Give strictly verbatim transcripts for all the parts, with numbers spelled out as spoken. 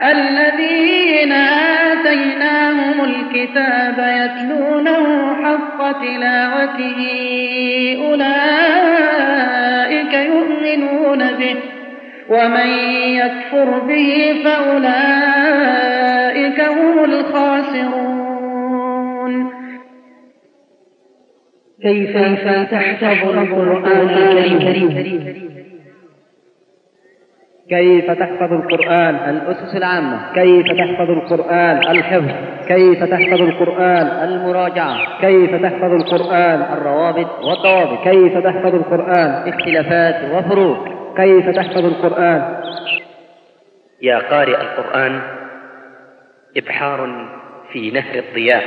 الذين آتيناهم الكتاب يتلونه حق تلاوته أولئك يؤمنون به ومن يكفر به فأولئك هم الخاسرون. كيف تحفظ القرآن الكريم؟ كيف تحفظ القرآن؟ الأسس العامة. كيف تحفظ القرآن؟ الحفظ. كيف تحفظ القرآن؟ المراجعة. كيف تحفظ القرآن؟ الروابط والضوابط. كيف تحفظ القرآن؟ اختلافات وفروق. كيف تحفظ القرآن؟ يا قارئ القرآن، إبحار في نهر الضياء.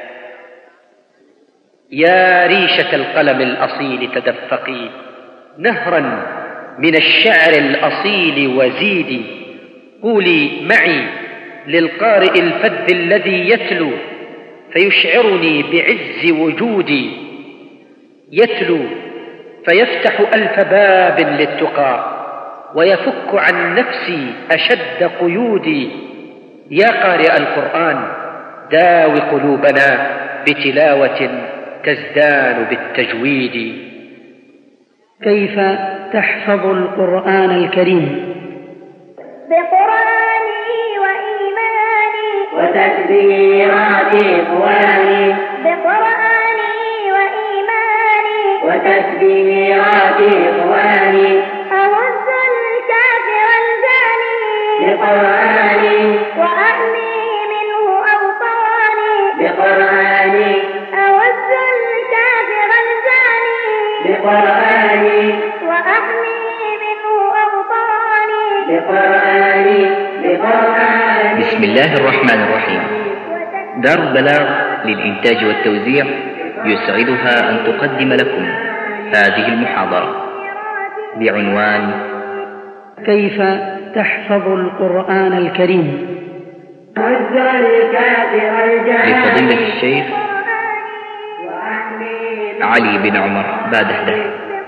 يا ريشة القلم الأصيل تدفقي نهرا من الشعر الأصيل وزيدي. قولي معي للقارئ الفذ الذي يتلو فيشعرني بعز وجودي. يتلو فيفتح ألف باب للتقى ويفك عن نفسي أشد قيودي. يا قارئ القرآن، داوي قلوبنا بتلاوة تزدان بالتجويد. كيف تحفظ القرآن الكريم؟ بقرآني وإيماني وتكبيرات إخواني. بقرآني وإيماني وتكبيرات إخواني. أهز الكافر الجاني بقرآني وأحمي منه أوطاني. بقرآني أهز الكافر الجاني بقرآني وأحمي منه أوطاني. بقرآني بقرآني. بسم الله الرحمن الرحيم. دار البلاغ للإنتاج والتوزيع يسعدها أن تقدم لكم هذه المحاضرة بعنوان كيف تحفظ القرآن الكريم؟ لفضيلة الشيخ علي بن عمر بادحدة.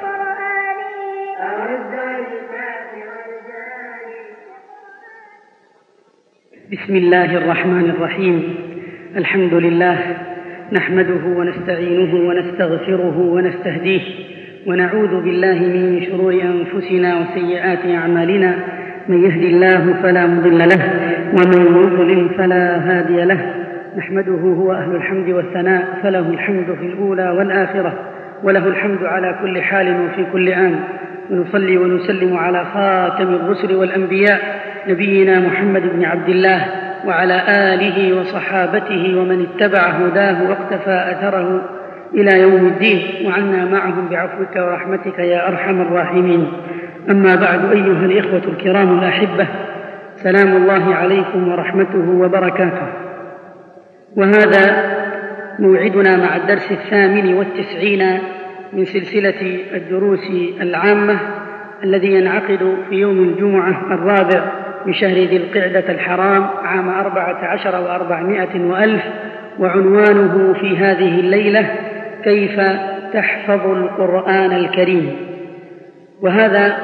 بسم الله الرحمن الرحيم. الحمد لله، نحمده ونستعينه ونستغفره ونستهديه، ونعوذ بالله من شرور أنفسنا وسيئات أعمالنا. من يهد الله فلا مضل له ومن يضلل فلا هادي له. نحمده هو أهل الحمد والثناء، فله الحمد في الأولى والآخرة، وله الحمد على كل حال وفي كل آن. ونصلي ونسلم على خاتم الرسل والأنبياء نبينا محمد بن عبد الله وعلى آله وصحابته ومن اتبع هداه واقتفى أثره إلى يوم الدين، وعنا معهم بعفوك ورحمتك يا أرحم الراحمين. أما بعد، أيها الإخوة الكرام الأحبة، سلام الله عليكم ورحمته وبركاته. وهذا موعدنا مع الدرس الثامن والتسعين من سلسلة الدروس العامة الذي ينعقد في يوم الجمعة الرابع من شهر ذي القعدة الحرام عام أربعة عشر وأربعمائة وألف، وعنوانه في هذه الليلة كيف تحفظ القرآن الكريم. وهذا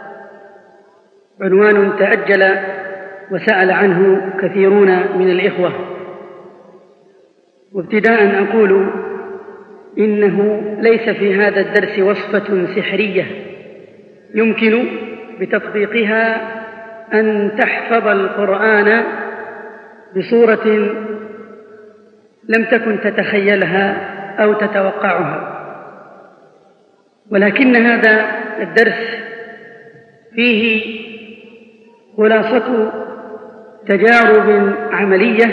عنوان تأجل وسأل عنه كثيرون من الإخوة. وابتداء أقول إنه ليس في هذا الدرس وصفة سحرية يمكن بتطبيقها أن تحفظ القرآن بصورة لم تكن تتخيلها أو تتوقعها، ولكن هذا الدرس فيه خلاصة تجارب عملية،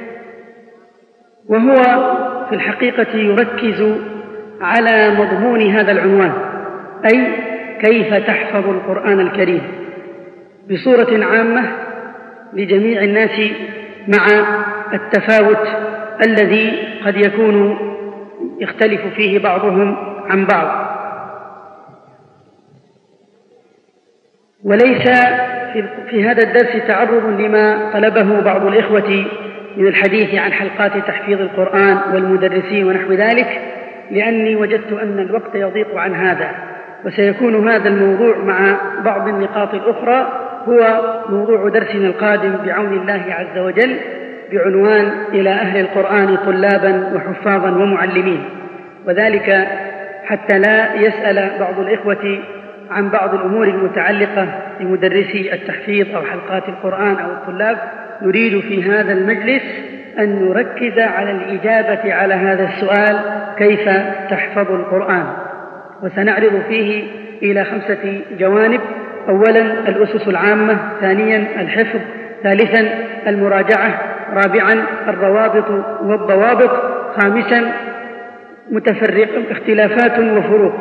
وهو في الحقيقة يركز على مضمون هذا العنوان، أي كيف تحفظ القرآن الكريم بصورة عامة لجميع الناس، مع التفاوت الذي قد يكون يختلف فيه بعضهم عن بعض. وليس في هذا الدرس تعرض لما طلبه بعض الإخوة من الحديث عن حلقات تحفيظ القرآن والمدرسين ونحو ذلك، لأني وجدت أن الوقت يضيق عن هذا، وسيكون هذا الموضوع مع بعض النقاط الأخرى هو موضوع درسنا القادم بعون الله عز وجل بعنوان إلى أهل القرآن طلابا وحفاظا ومعلمين، وذلك حتى لا يسأل بعض الإخوة عن بعض الأمور المتعلقة بمدرسي التحفيظ أو حلقات القرآن أو الطلاب. نريد في هذا المجلس أن نركز على الإجابة على هذا السؤال: كيف تحفظ القرآن؟ وسنعرض فيه إلى خمسة جوانب: أولا الأسس العامة، ثانيا الحفظ، ثالثا المراجعة، رابعا الروابط والضوابط، خامسا متفرق اختلافات وفروق.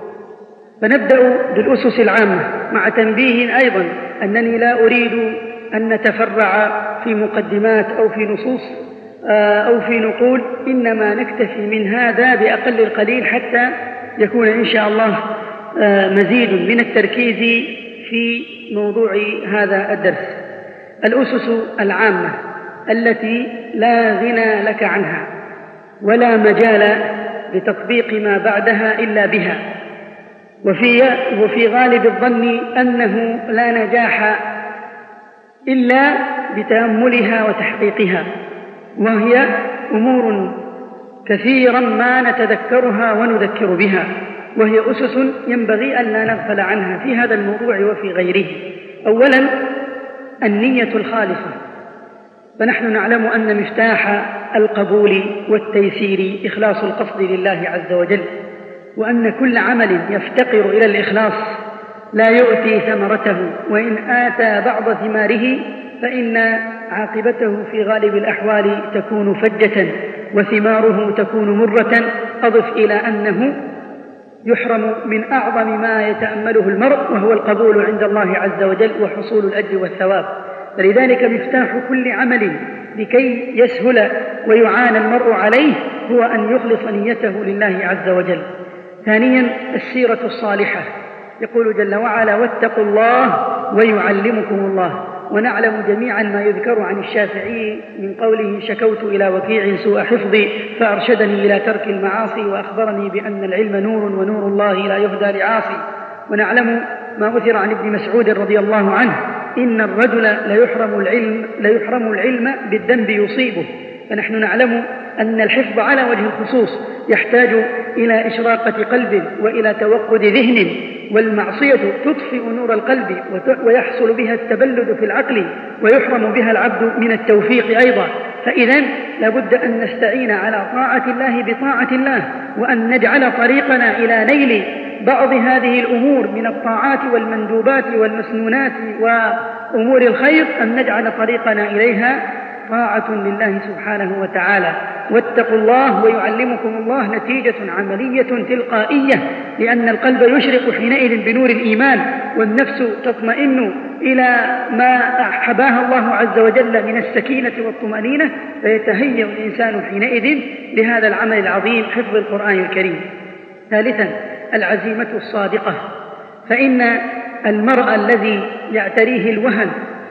فنبدأ بالأسس العامة، مع تنبيه أيضا أنني لا أريد أن نتفرع في مقدمات أو في نصوص أو في نقول، إنما نكتفي من هذا بأقل القليل حتى يكون إن شاء الله مزيد من التركيز في موضوع هذا الدرس. الأسس العامة التي لا غنى لك عنها ولا مجال لتطبيق ما بعدها إلا بها، وفي, وفي غالب الظن أنه لا نجاح إلا بتأملها وتحقيقها، وهي أمور كثيرا ما نتذكرها ونذكر بها، وهي أسس ينبغي أن لا نغفل عنها في هذا الموضوع وفي غيره. أولا النية الخالصة، فنحن نعلم أن مفتاح القبول والتيسير إخلاص القصد لله عز وجل، وأن كل عمل يفتقر إلى الإخلاص لا يؤتي ثمرته، وإن آتى بعض ثماره فإن عاقبته في غالب الأحوال تكون فجة وثماره تكون مرة. أضف إلى أنه يحرم من أعظم ما يتأمله المرء، وهو القبول عند الله عز وجل وحصول الأجر والثواب. فلذلك مفتاح كل عمل لكي يسهل ويعان المرء عليه هو أن يخلص نيته لله عز وجل. ثانيا السيرة الصالحة، يقول جل وعلا: واتقوا الله ويعلمكم الله. ونعلم جميعا ما يذكر عن الشافعي من قوله: شكوت إلى وكيع سوء حفظي فأرشدني إلى ترك المعاصي وأخبرني بأن العلم نور ونور الله لا يهدى لعاصي. ونعلم ما أثر عن ابن مسعود رضي الله عنه: إن الرجل ليحرم العلم, ليحرم العلم بالذنب يصيبه. فنحن نعلم أن الحفظ على وجه الخصوص يحتاج إلى إشراقة قلب وإلى توقد ذهن، والمعصية تطفئ نور القلب ويحصل بها التبلد في العقل، ويحرم بها العبد من التوفيق أيضا. فإذن لابد أن نستعين على طاعة الله بطاعة الله، وأن نجعل طريقنا إلى نيل بعض هذه الأمور من الطاعات والمندوبات والمسنونات وأمور الخير، أن نجعل طريقنا إليها طاعة لله سبحانه وتعالى. واتقوا الله ويعلمكم الله نتيجة عملية تلقائية، لأن القلب يشرق حينئذ بنور الإيمان، والنفس تطمئن إلى ما حباها الله عز وجل من السكينة والطمأنينة، فيتهيأ الإنسان حينئذ لهذا العمل العظيم حفظ القرآن الكريم. ثالثا العزيمة الصادقة، فإن المرء الذي يعتريه الوهن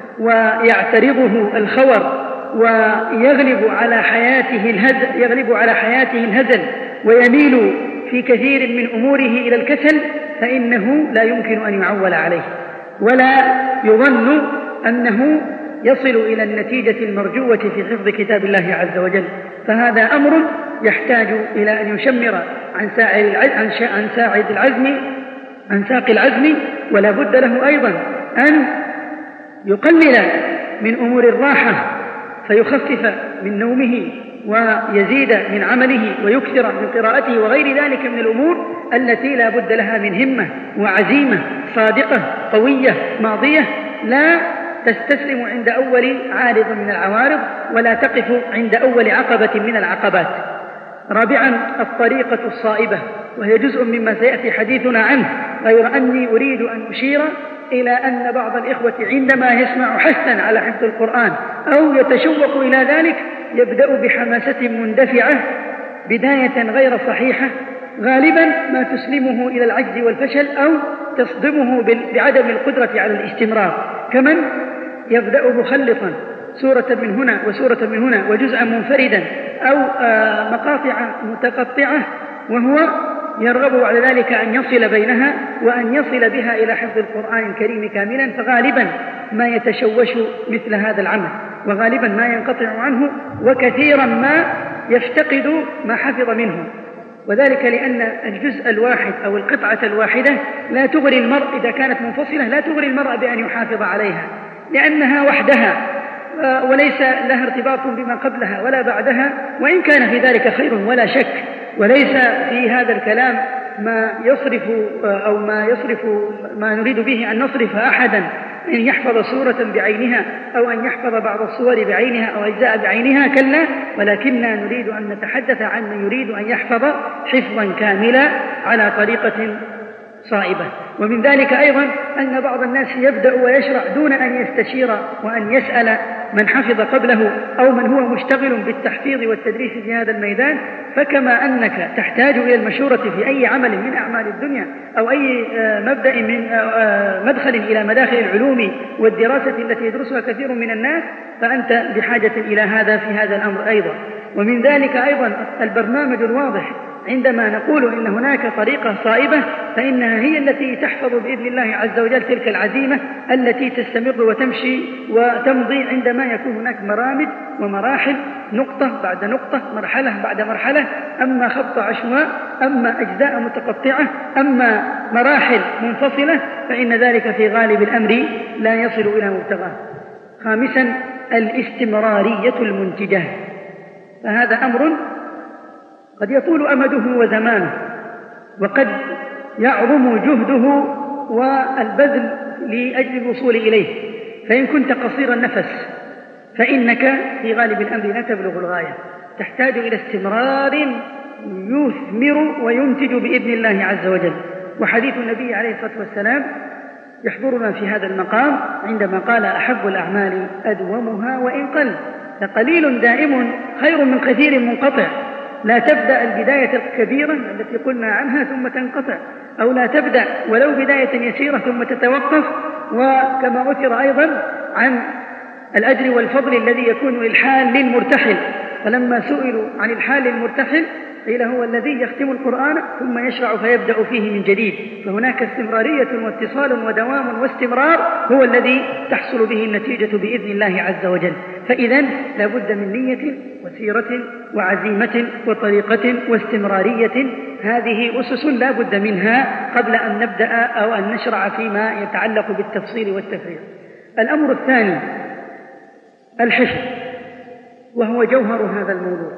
ويعترضه الخور ويغلب على حياته الهزل يغلب على حياته الهزل ويميل في كثير من أموره إلى الكسل، فإنه لا يمكن أن يعول عليه، ولا يظن أنه يصل إلى النتيجة المرجوة في حفظ كتاب الله عز وجل. فهذا أمر يحتاج إلى أن يشمر عن ساعد العزم عن ساق العزم، ولا بد له أيضا أن يقلل من أمور الراحة فيخفف من نومه ويزيد من عمله ويكثر من قراءته وغير ذلك من الأمور التي لا بد لها من همة وعزيمة صادقة قوية ماضية، لا تستسلم عند أول عارض من العوارض، ولا تقف عند أول عقبة من العقبات. رابعا الطريقة الصائبة، وهي جزء مما سيأتي حديثنا عنه، غير أني أريد أن أشير إلى أن بعض الإخوة عندما يسمع حثا على حفظ القرآن أو يتشوق إلى ذلك يبدأ بحماسة مندفعة بداية غير صحيحة، غالبا ما تسلمه إلى العجز والفشل أو تصدمه بعدم القدرة على الاستمرار، كمن يبدأ مخلطا سورة من هنا وسورة من هنا وجزءا منفردا أو مقاطع متقطعة، وهو يرغب بعد ذلك أن يصل بينها وأن يصل بها إلى حفظ القرآن الكريم كاملا، فغالبا ما يتشوش مثل هذا العمل، وغالبا ما ينقطع عنه، وكثيرا ما يفتقد ما حفظ منه، وذلك لأن الجزء الواحد أو القطعة الواحدة لا تغري المرء إذا كانت منفصلة، لا تغري المرء بأن يحافظ عليها، لأنها وحدها وليس لها ارتباط بما قبلها ولا بعدها، وإن كان في ذلك خير ولا شك. وليس في هذا الكلام ما يصرف أو ما يصرف ما نريد به أن نصرف أحدا أن يحفظ سورة بعينها أو أن يحفظ بعض الصور بعينها أو أجزاء بعينها، كلا، ولكننا نريد أن نتحدث عن من يريد أن يحفظ حفظا كاملا على طريقة صائبة. ومن ذلك أيضا أن بعض الناس يبدأ ويشرع دون أن يستشير وأن يسأل من حفظ قبله أو من هو مشتغل بالتحفيظ والتدريس في هذا الميدان. فكما أنك تحتاج إلى المشورة في أي عمل من أعمال الدنيا أو أي مبدأ من مدخل إلى مداخل العلوم والدراسة التي يدرسها كثير من الناس، فأنت بحاجة إلى هذا في هذا الأمر أيضا. ومن ذلك أيضا البرنامج الواضح، عندما نقول إن هناك طريقة صائبة فإنها هي التي تحفظ بإذن الله عز وجل تلك العزيمة التي تستمر وتمشي وتمضي عندما يكون هناك مرامج ومراحل، نقطة بعد نقطة، مرحلة بعد مرحلة، أما خط عشواء، أما أجزاء متقطعة، أما مراحل منفصلة، فإن ذلك في غالب الأمر لا يصل إلى مبتغاه. خامسا الاستمرارية المنتجة، فهذا أمر قد يطول أمده وزمانه، وقد يعظم جهده والبذل لأجل الوصول إليه، فإن كنت قصير النفس فإنك في غالب الأمر لا تبلغ الغاية، تحتاج إلى استمرار يثمر وينتج بإذن الله عز وجل. وحديث النبي عليه الصلاة والسلام يحضرنا في هذا المقام عندما قال: أحب الأعمال أدومها وإن قل، فقليل دائم خير من كثير منقطع. لا تبدأ البداية الكبيرة التي قلنا عنها ثم تنقطع، أو لا تبدأ ولو بداية يسيرة ثم تتوقف. وكما أثر أيضا عن الأجر والفضل الذي يكون للحال للمرتحل، فلما سئلوا عن الحال للمرتحل قيل هو الذي يختم القرآن ثم يشرع فيبدأ فيه من جديد. فهناك استمرارية واتصال ودوام واستمرار هو الذي تحصل به النتيجة بإذن الله عز وجل. فإذا لا بد من نية وسيرة وعزيمة وطريقة واستمرارية، هذه أسس لا بد منها قبل أن نبدأ أو أن نشرع فيما يتعلق بالتفصيل والتفريع. الأمر الثاني الحفظ، وهو جوهر هذا الموضوع،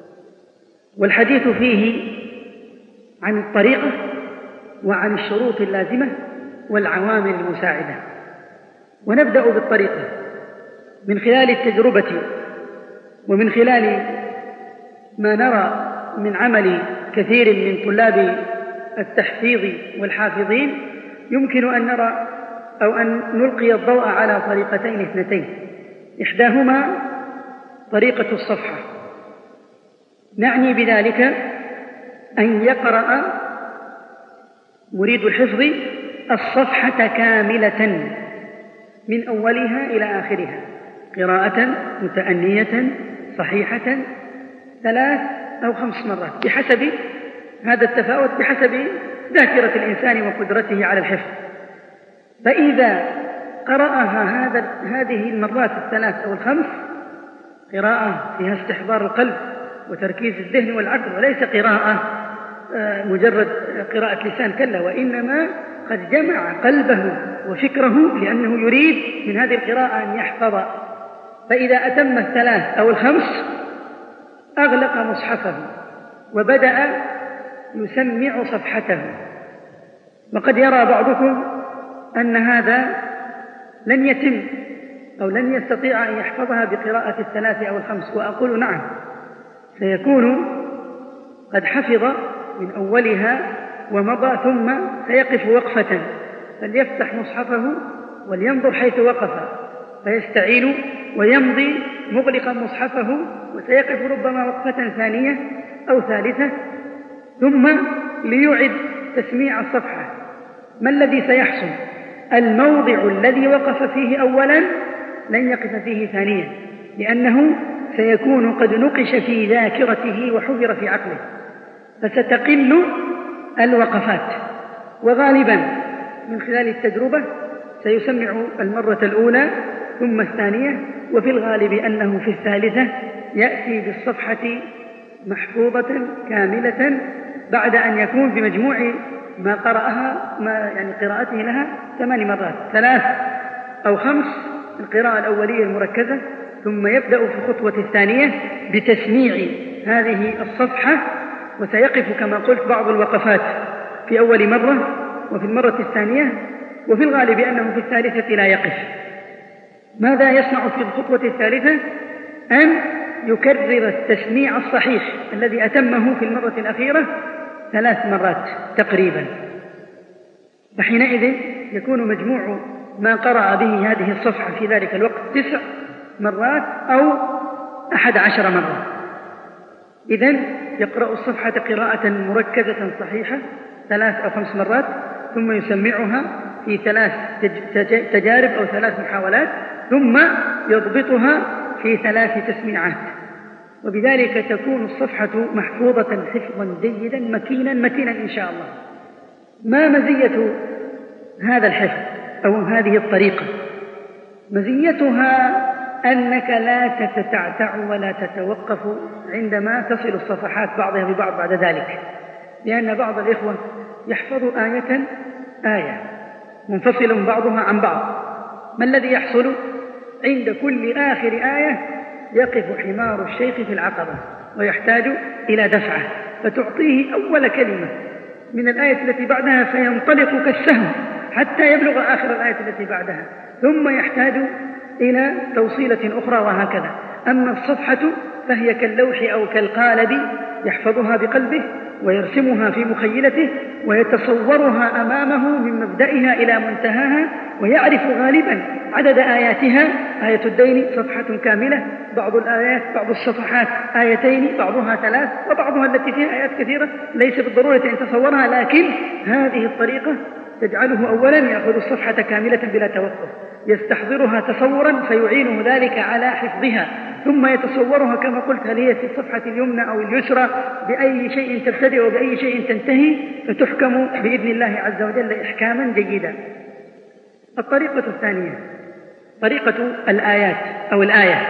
والحديث فيه عن الطريقة وعن الشروط اللازمة والعوامل المساعدة. ونبدأ بالطريقة من خلال التجربة ومن خلال ما نرى من عمل كثير من طلاب التحفيظ والحافظين. يمكن أن نرى أو أن نلقي الضوء على طريقتين اثنتين، إحداهما طريقة الصفحة، نعني بذلك أن يقرأ مريد الحفظ الصفحة كاملة من أولها إلى آخرها قراءة متأنية صحيحة ثلاث أو خمس مرات بحسب هذا التفاوت، بحسب ذاكرة الإنسان وقدرته على الحفظ. فإذا قرأها هذا هذه المرات الثلاث أو الخمس قراءة فيها استحضار القلب وتركيز الذهن والعقل، وليس قراءة مجرد قراءة لسان، كلا، وإنما قد جمع قلبه وفكره لأنه يريد من هذه القراءة أن يحفظ. فإذا أتم الثلاث أو الخمس أغلق مصحفه وبدأ يسمع صفحته. وقد يرى بعضكم أن هذا لن يتم أو لن يستطيع أن يحفظها بقراءة الثلاث أو الخمس، وأقول نعم، سيكون قد حفظ من أولها ومضى، ثم سيقف وقفة فليفتح مصحفه ولينظر حيث وقف فيستعين ويمضي مغلقا مصحفه، وسيقف ربما وقفة ثانية أو ثالثة ثم ليعد تسميع الصفحة. ما الذي سيحصل؟ الموضع الذي وقف فيه أولا لن يقف فيه ثانيا، لأنه سيكون قد نقش في ذاكرته وحفر في عقله، فستقل الوقفات. وغالبا من خلال التجربة سيسمع المرة الأولى ثم الثانية، وفي الغالب أنه في الثالثة يأتي بالصفحة محفوظة كاملة بعد أن يكون بمجموع ما قرأها ما يعني قراءته لها ثمان مرات، ثلاث أو خمس القراءة الأولية المركزة، ثم يبدأ في الخطوة الثانية بتسميع هذه الصفحة، وسيقف كما قلت بعض الوقفات في أول مرة وفي المرة الثانية، وفي الغالب أنه في الثالثة لا يقف. ماذا يصنع في الخطوة الثالثة؟ أن يكرر التسميع الصحيح الذي أتمه في المرة الأخيرة ثلاث مرات تقريبا، وحينئذ يكون مجموع ما قرأ به هذه الصفحة في ذلك الوقت تسع مرات أو أحد عشر مرة. إذن يقرأ الصفحة قراءة مركزة صحيحة ثلاث أو خمس مرات، ثم يسمعها في ثلاث تجارب أو ثلاث محاولات، ثم يضبطها في ثلاث تسميعات، وبذلك تكون الصفحة محفوظة حفظا جيدا مكينا متينا إن شاء الله. ما مزية هذا الحفظ أو هذه الطريقة؟ مزيتها أنك لا تتعتع ولا تتوقف عندما تصل الصفحات بعضها ببعض بعد ذلك، لأن بعض الإخوة يحفظ آية آية منفصل بعضها عن بعض. ما الذي يحصل؟ عند كل آخر آية يقف حمار الشيخ في العقبة ويحتاج إلى دفعة، فتعطيه أول كلمة من الآية التي بعدها فينطلق كالسهم حتى يبلغ آخر الآية التي بعدها، ثم يحتاج إلى توصيلة أخرى، وهكذا. أما الصفحة فهي كاللوح أو كالقالب، يحفظها بقلبه ويرسمها في مخيلته ويتصورها أمامه من مبدئها إلى منتهاها، ويعرف غالبا عدد آياتها. آية الدين صفحة كاملة، بعض الآيات بعض الصفحات آيتين، بعضها ثلاث، وبعضها التي فيها آيات كثيرة ليس بالضرورة أن تصورها، لكن هذه الطريقة تجعله أولا يأخذ الصفحة كاملة بلا توقف، يستحضرها تصورا فيعينه ذلك على حفظها، ثم يتصورها كما قلت هل هي في الصفحة اليمنى أو اليسرى، بأي شيء تبتدئ وبأي شيء تنتهي، فتحكم بإذن الله عز وجل إحكاما جيدا. الطريقة الثانية طريقة الآيات أو الآية،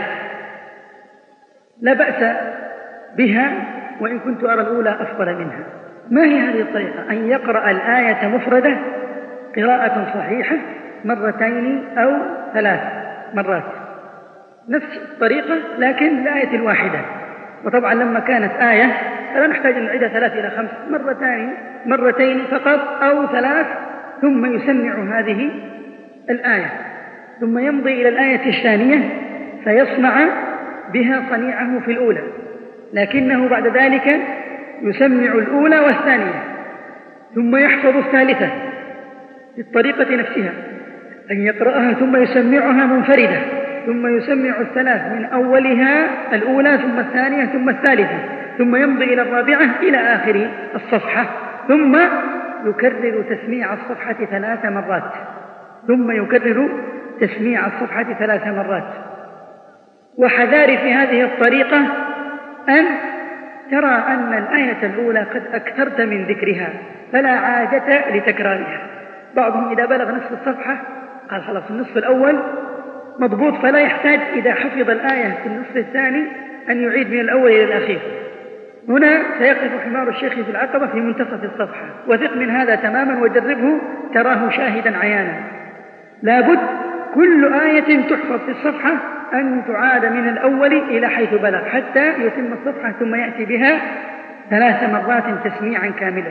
لا بأس بها وإن كنت أرى الأولى أفضل منها. ما هي هذه الطريقة؟ أن يقرأ الآية مفردة قراءة صحيحة مرتين أو ثلاث مرات، نفس الطريقة لكن الآية الواحدة. وطبعا لما كانت آية فلا نحتاج أن نعيدها ثلاث إلى خمس، مرتين مرتين فقط أو ثلاث، ثم يسمع هذه الآية، ثم يمضي إلى الآية الثانية فيصنع بها صنيعه في الأولى، لكنه بعد ذلك يسمع الأولى والثانية، ثم يحفظ الثالثة بالطريقة نفسها، أن يقرأها ثم يسمعها منفردة، ثم يسمع الثلاث من أولها الأولى ثم الثانية ثم الثالثة، ثم يمضي إلى الرابعة إلى آخر الصفحة، ثم يكرر تسميع الصفحة ثلاث مرات ثم يكرر تسميع الصفحة ثلاث مرات. وحذار في هذه الطريقة أن ترى أن الآية الأولى قد أكثرت من ذكرها فلا عادة لتكرارها. بعضهم إذا بلغ نصف الصفحة قال خلاص النصف الأول مضبوط، فلا يحتاج إذا حفظ الآية في النصف الثاني أن يعيد من الأول إلى الأخير. هنا سيقف حمار الشيخ في العقبة في منتصف الصفحة، وثق من هذا تماما وجربه تراه شاهدا عيانا. لابد كل آية تحفظ في الصفحة أن تعاد من الأول إلى حيث بلغ حتى يتم الصفحة، ثم يأتي بها ثلاث مرات تسميعا كاملا.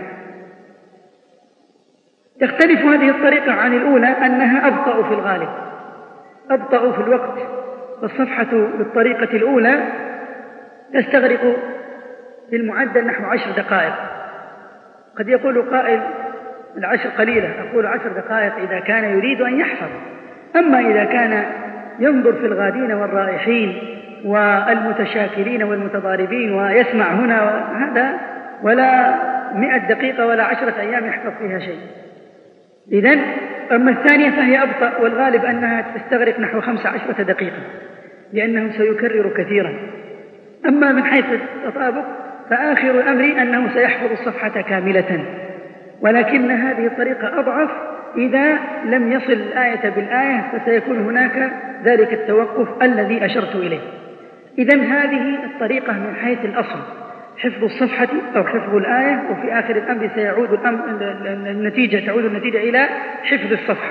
تختلف هذه الطريقة عن الأولى أنها أبطأ في الغالب، أبطأ في الوقت. والصفحة بالطريقة الأولى تستغرق في المعدل نحو عشر دقائق. قد يقول قائل العشر قليلة، أقول عشر دقائق إذا كان يريد أن يحفظ. أما إذا كان ينظر في الغادين والرائحين والمتشاكلين والمتضاربين ويسمع هنا هذا، ولا مئة دقيقة ولا عشرة أيام يحفظ فيها شيء. إذن أما الثانية فهي أبطأ، والغالب أنها تستغرق نحو خمس عشرة دقيقة لأنه سيكرر كثيرا. أما من حيث التطابق فآخر الأمر أنه سيحفظ الصفحة كاملة، ولكن هذه الطريقة أضعف إذا لم يصل الآية بالآية فسيكون هناك ذلك التوقف الذي أشرت إليه. إذن هذه الطريقة من حيث الأصل، حفظ الصفحة أو حفظ الآية، وفي آخر الأمر سيعود الأمر النتيجة تعود النتيجة إلى حفظ الصفحة.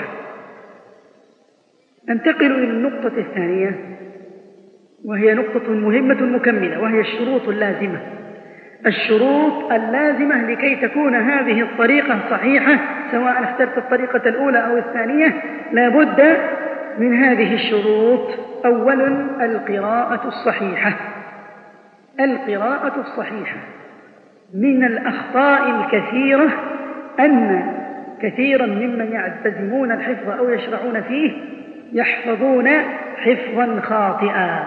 أنتقل إلى النقطة الثانية، وهي نقطة مهمة مكملة، وهي الشروط اللازمة. الشروط اللازمة لكي تكون هذه الطريقة صحيحة، سواء اخترت الطريقة الأولى أو الثانية، لا بد من هذه الشروط. أولا القراءة الصحيحة. القراءة الصحيحة من الأخطاء الكثيرة أن كثيرا ممن يعتزمون الحفظ أو يشرعون فيه يحفظون حفظا خاطئا.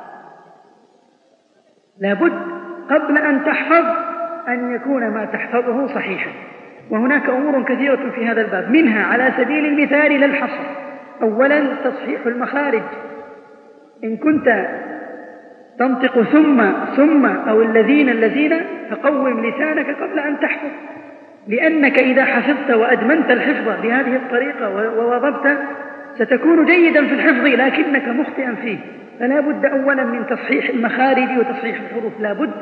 لابد قبل أن تحفظ أن يكون ما تحفظه صحيحا، وهناك أمور كثيرة في هذا الباب، منها على سبيل المثال لا الحصر. أولا تصحيح المخارج. إن كنت تنطق ثم ثم أو الذين الذين فقوم لسانك قبل أن تحفظ، لأنك إذا حفظت وأدمنت الحفظ بهذه الطريقة ووظبت ستكون جيدا في الحفظ لكنك مخطئا فيه. فلا بد أولا من تصحيح المخارج وتصحيح الحروف، لا بد.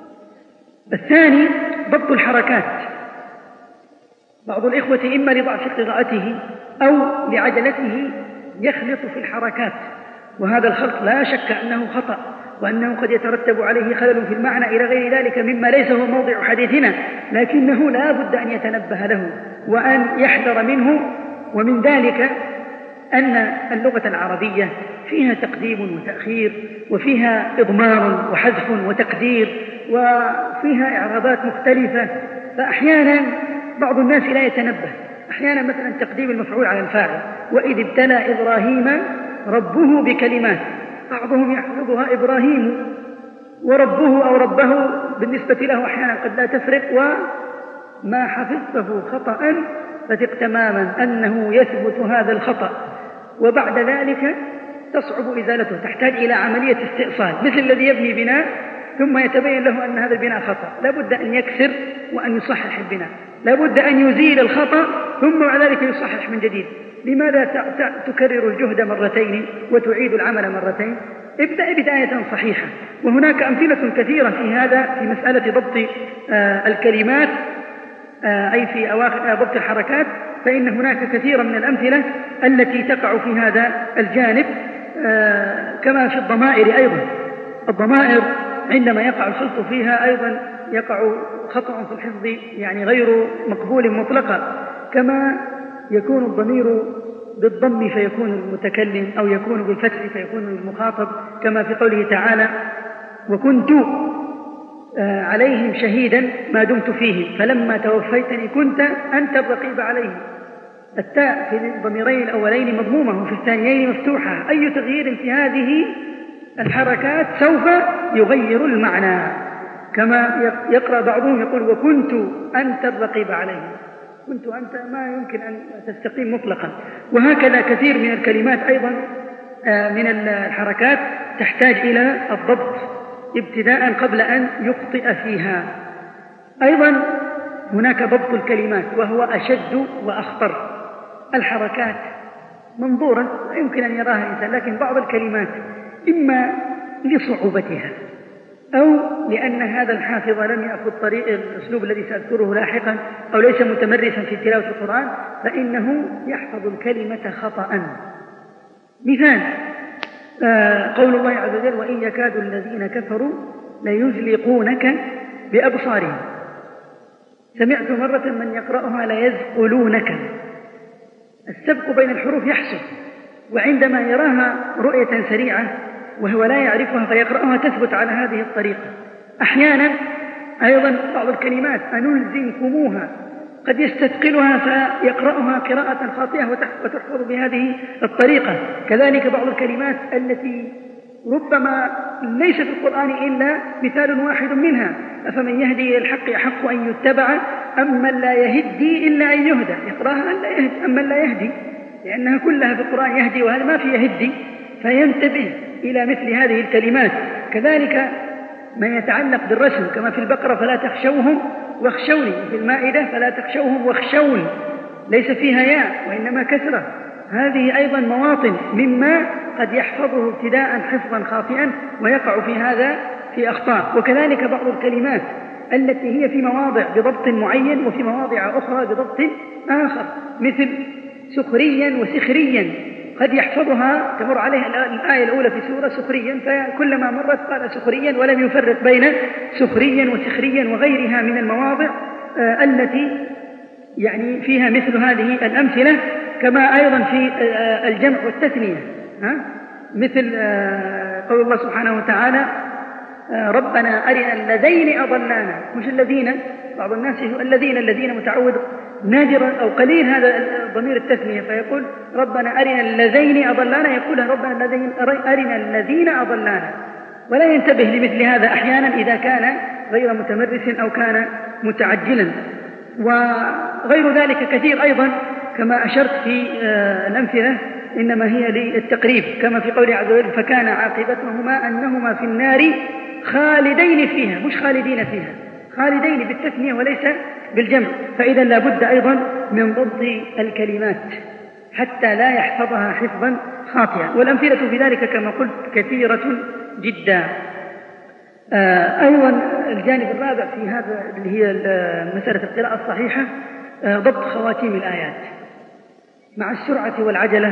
الثاني ضبط الحركات. بعض الإخوة إما لضعف قراءته أو لعجلته يخلط في الحركات، وهذا الخلط لا شك أنه خطأ، وأنه قد يترتب عليه خلل في المعنى إلى غير ذلك مما ليس هو موضع حديثنا، لكنه لا بد أن يتنبه له وأن يحذر منه. ومن ذلك أن اللغة العربية فيها تقديم وتأخير، وفيها إضمار وحذف وتقدير، وفيها إعرابات مختلفة، فأحيانا بعض الناس لا يتنبه. أحيانا مثلا تقديم المفعول على الفاعل، وإذ ابتلى إبراهيم ربه بكلمات، بعضهم يحفظها إبراهيم وربه أو ربه، بالنسبة له أحيانا قد لا تفرق، وما حفظته خطأ فثق تماما أنه يثبت هذا الخطأ، وبعد ذلك تصعب إزالته، تحتاج إلى عملية استئصال، مثل الذي يبني بناء ثم يتبين له أن هذا البناء خطأ، لابد أن يكسر وأن يصحح البناء، لابد أن يزيل الخطأ ثم بعد ذلك يصحح من جديد. لماذا تكرر الجهد مرتين وتعيد العمل مرتين؟ ابدأ بداية صحيحة. وهناك أمثلة كثيرة في هذا، في مسألة ضبط آه الكلمات، آه أي في أواخر آه ضبط الحركات، فإن هناك كثيرا من الأمثلة التي تقع في هذا الجانب، آه كما في الضمائر أيضا. الضمائر عندما يقع الخلط فيها أيضا يقع خطأ في الحفظ، يعني غير مقبول مطلقا، كما يكون الضمير بالضم فيكون المتكلم، أو يكون بالفتح فيكون المخاطب، كما في قوله تعالى وكنت عليهم شهيدا ما دمت فيهم فلما توفيتني كنت أنت الرقيب عليهم. التاء في الضميرين الأولين مضمومة وفي الثانيين مفتوحة، أي تغيير في هذه الحركات سوف يغير المعنى. كما يقرأ بعضهم يقول وكنت أنت الرقيب عليهم، كنت أنت ما يمكن أن تستقيم مطلقا. وهكذا كثير من الكلمات أيضا من الحركات تحتاج إلى الضبط ابتداء قبل أن يخطئ فيها. أيضا هناك ضبط الكلمات وهو أشد وأخطر. الحركات منظورا لا يمكن أن يراها الإنسان، لكن بعض الكلمات إما لصعوبتها أو لأن هذا الحافظ لم يأخذ طريق الأسلوب الذي سأذكره لاحقا، أو ليس متمرسا في تلاوة القرآن، فإنه يحفظ الكلمة خطأ. مثال آه قول الله عز وجل وإن يكاد الذين كفروا ليزلقونك بأبصارهم. سمعت مرة من يقرأها ليزقلونك. السبق بين الحروف يحصل، وعندما يراها رؤية سريعة وهو لا يعرفها فيقرأها تثبت على هذه الطريقة. أحيانا أيضا بعض الكلمات أنلزمكموها قد يستثقلها فيقرأها قراءة خاطئة وتحفظ بهذه الطريقة. كذلك بعض الكلمات التي ربما ليس في القرآن إلا مثال واحد منها، أفمن يهدي إلى الحق أحق أن يتبع أم من لا يهدي إلا أن يهدى، يقرأها أن لا يهدي أم من لا يهدي، لأنها كلها في القرآن يهدي وهذا ما في يهدي، فينتبه إلى مثل هذه الكلمات. كذلك ما يتعلق بالرسم كما في البقرة فلا تخشوهم واخشوني، في المائدة فلا تخشوهم واخشون، ليس فيها ياء وإنما كسرة. هذه أيضا مواطن مما قد يحفظه ابتداء حفظا خاطئا ويقع في هذا في أخطاء. وكذلك بعض الكلمات التي هي في مواضع بضبط معين وفي مواضع أخرى بضبط آخر، مثل سخريا وسخريا، قد يحفظها تمر عليها الآية الأولى في سورة سخريا، فكلما مرت قال سخريا ولم يفرق بين سخريا وسخريا وغيرها من المواضع التي يعني فيها مثل هذه الأمثلة. كما أيضا في الجمع والتثنية، مثل قول الله سبحانه وتعالى ربنا أرنا الذين أضلانا، مش الذين. بعض الناس الذين الذين متعود نادرا أو قليل هذا ضمير التثنية، فيقول ربنا أرنا الذين أضلانا، يقول ربنا الذين أرنا الذين أضلانا، ولا ينتبه لمثل هذا أحيانا إذا كان غير متمرس أو كان متعجلا. وغير ذلك كثير أيضا كما أشرت في الأمثلة، إنما هي للتقريب، كما في قوله عز وجل فكان عاقبتهما أنهما في النار خالدين فيها، مش خالدين فيها، خالدين بالتثنية وليس بالجمع. فإذا لا بد أيضا من ضبط الكلمات حتى لا يحفظها حفظا خاطئا. والأمثلة في ذلك كما قلت كثيرة جدا. أيضا الجانب الرابع في هذا اللي هي مسألة القراءة الصحيحة ضبط خواتيم الآيات. مع السرعة والعجلة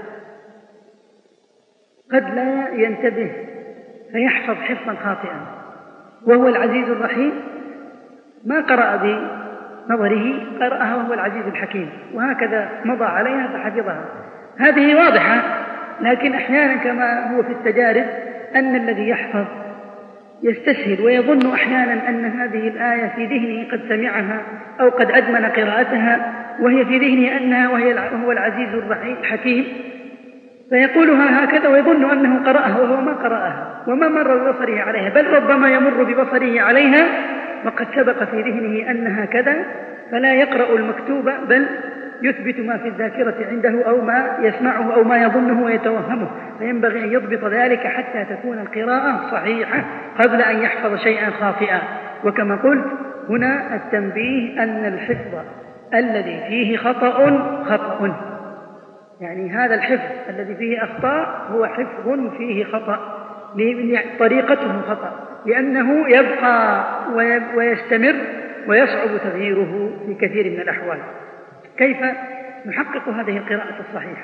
قد لا ينتبه فيحفظ حفظا خاطئا، وهو العزيز الرحيم ما قرأ بنظره، قرأها وهو العزيز الحكيم، وهكذا مضى عليها فحفظها. هذه واضحة، لكن أحيانا كما هو في التجارب أن الذي يحفظ يستسهل ويظن أحيانا أن هذه الآية في ذهنه قد سمعها أو قد أدمن قراءتها وهي في ذهنه أنها وهو العزيز الحكيم، فيقولها هكذا ويظن أنه قرأها وهو ما قرأها وما مر ببصره عليها، بل ربما يمر ببصره عليها وقد سبق في ذهنه أنها كذا، فلا يقرأ المكتوب بل يثبت ما في الذاكرة عنده أو ما يسمعه أو ما يظنه ويتوهمه. فينبغي أن يضبط ذلك حتى تكون القراءة صحيحة قبل أن يحفظ شيئا خاطئا. وكما قلت هنا التنبيه أن الحفظ الذي فيه خطأ خطأ، يعني هذا الحفظ الذي فيه أخطاء هو حفظ فيه خطأ، طريقته خطأ، لأنه يبقى ويستمر ويصعب تغييره في كثير من الأحوال. كيف نحقق هذه القراءة الصحيحة؟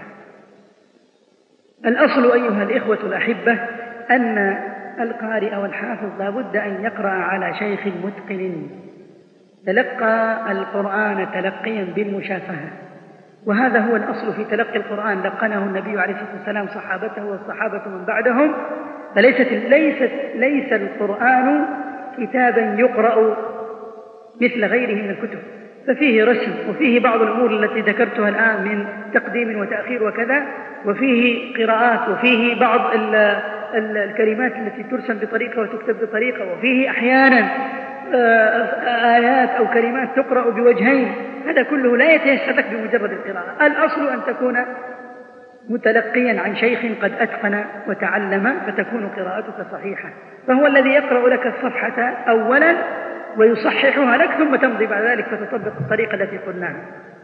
الأصل أيها الإخوة الأحبة أن القارئ أو الحافظ لا بد أن يقرأ على شيخ متقن تلقى القرآن تلقيا بالمشافهة، وهذا هو الأصل في تلقي القرآن. لقنه النبي عليه الصلاة والسلام صحابته والصحابة من بعدهم. فليست ليست ليس القرآن كتابا يقرأ مثل غيره من الكتب، ففيه رسم وفيه بعض الأمور التي ذكرتها الآن من تقديم وتأخير وكذا، وفيه قراءات وفيه بعض ال ال الكلمات التي ترسم بطريقة وتكتب بطريقة، وفيه أحيانا آيات أو كلمات تقرأ بوجهين. هذا كله لا يتيسر لك بمجرد القراءة. الأصل أن تكون متلقيا عن شيخ قد أتقن وتعلم فتكون قراءتك صحيحة، فهو الذي يقرأ لك الصفحة أولا ويصححها لك، ثم تمضي بعد ذلك فتطبق الطريقة التي قلناها.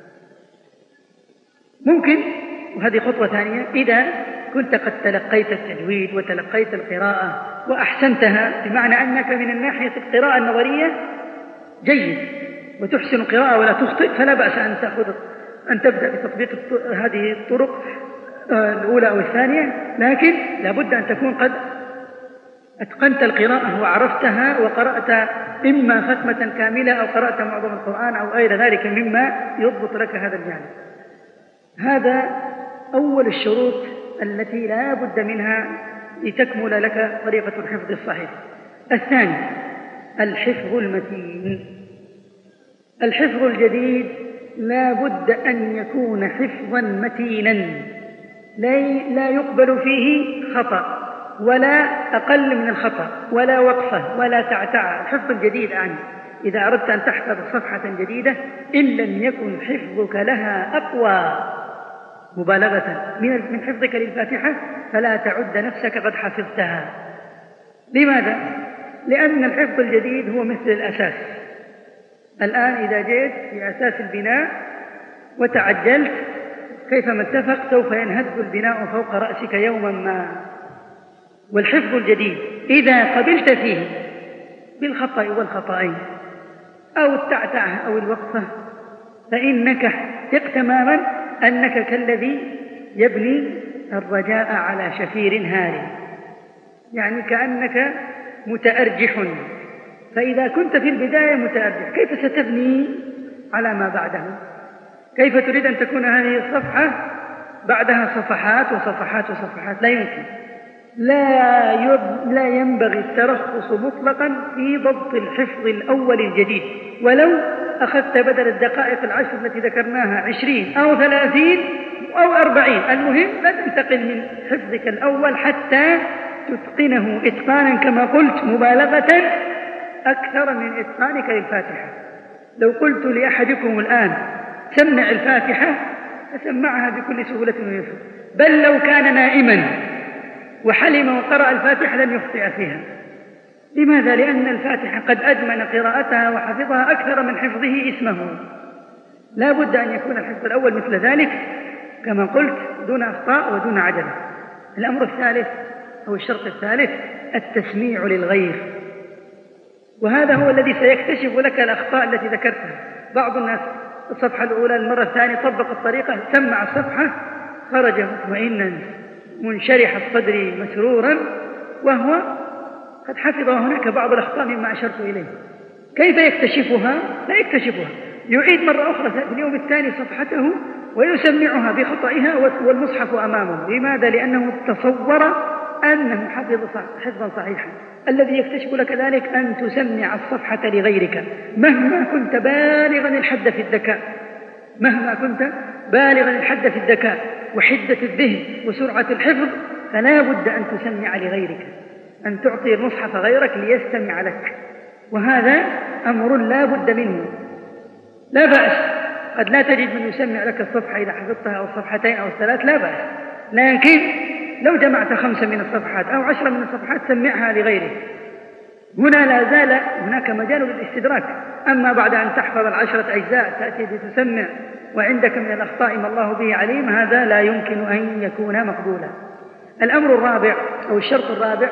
ممكن، وهذه خطوة ثانية، إذا كنت قد تلقيت التجويد وتلقيت القراءة وأحسنتها، بمعنى أنك من الناحية القراءة النظرية جيد وتحسن القراءة ولا تخطئ، فلا بأس أن تأخذ أن تبدأ بتطبيق هذه الطرق الأولى أو الثانية، لكن لابد أن تكون قد أتقنت القراءة وعرفتها وقرأت إما ختمة كاملة أو قرأت معظم القرآن أو غير ذلك مما يضبط لك هذا الجانب. هذا أول الشروط التي لا بد منها لتكمل لك طريقة الحفظ الصحيح. الثاني الحفظ المتين. الحفظ الجديد لا بد أن يكون حفظا متينا لا يقبل فيه خطأ ولا أقل من الخطأ ولا وقفة ولا تعتعة. الحفظ الجديد عنه إذا أردت أن تحفظ صفحة جديدة إن لم يكن حفظك لها أقوى مبالغة من حفظك للفاتحة فلا تعد نفسك قد حفظتها. لماذا؟ لأن الحفظ الجديد هو مثل الأساس. الآن إذا جئت في أساس البناء وتعجلت كيفما اتفق سوف ينهد البناء فوق رأسك يوما ما. والحفظ الجديد إذا قبلت فيه بالخطأ والخطأين أو التعتعة أو الوقفة فإنك ثق تماما أنك كالذي يبني الرجاء على شفير هار، يعني كأنك متأرجح. فإذا كنت في البداية متأرجح كيف ستبني على ما بعده؟ كيف تريد أن تكون هذه الصفحة بعدها صفحات وصفحات وصفحات؟ لا يمكن. لا يب... لا ينبغي الترخص مطلقا في ضبط الحفظ الأول الجديد، ولو أخذت بدل الدقائق العشر التي ذكرناها عشرين أو ثلاثين أو أربعين، المهم لا تنتقل من حفظك الأول حتى تتقنه إتقانا كما قلت مبالغة أكثر من إتقانك للفاتحة. لو قلت لأحدكم الآن سمع الفاتحة فسمعها بكل سهولة ويسر، بل لو كان نائما وحلم وقرأ الفاتحة لن يخطئ فيها. لماذا؟ لأن الفاتحة قد أدمن قراءتها وحفظها أكثر من حفظه اسمه. لا بد أن يكون الحفظ الأول مثل ذلك كما قلت دون أخطاء ودون عجلة. الأمر الثالث أو الشرط الثالث التسميع للغير، وهذا هو الذي سيكتشف لك الأخطاء التي ذكرتها. بعض الناس الصفحة الأولى المرة الثانية طبق الطريقة، سمع الصفحة خرج مطمئنا منشرح الصدر مسرورا وهو قد حفظ هناك بعض الأخطاء مما أشرت إليه. كيف يكتشفها؟ لا يكتشفها، يعيد مرة أخرى في اليوم الثاني صفحته ويسمعها بخطئها والمصحف أمامه. لماذا؟ لأنه تصور أنه حفظ حفظا صحيحا. الذي يكتشف لك ذلك أن تسمع الصفحة لغيرك مهما كنت بالغا الحد في الذكاء، مهما كنت بالغا الحد في الذكاء وحدة الذهن وسرعة الحفظ، فلا بد أن تسمع لغيرك، أن تعطي المصحف غيرك ليستمع لك، وهذا أمر لا بد منه. لا بأس، قد لا تجد من يسمع لك الصفحة إذا حفظتها أو الصفحتين أو الثلاث، لا بأس، لكن لو جمعت خمسة من الصفحات أو عشرة من الصفحات سمعها لغيرك. هنا لا زال هناك مجال للاستدراك. أما بعد أن تحفظ العشرة أجزاء تأتي لتسمع وعندك من الأخطاء ما الله به عليم، هذا لا يمكن أن يكون مقبولا. الأمر الرابع أو الشرط الرابع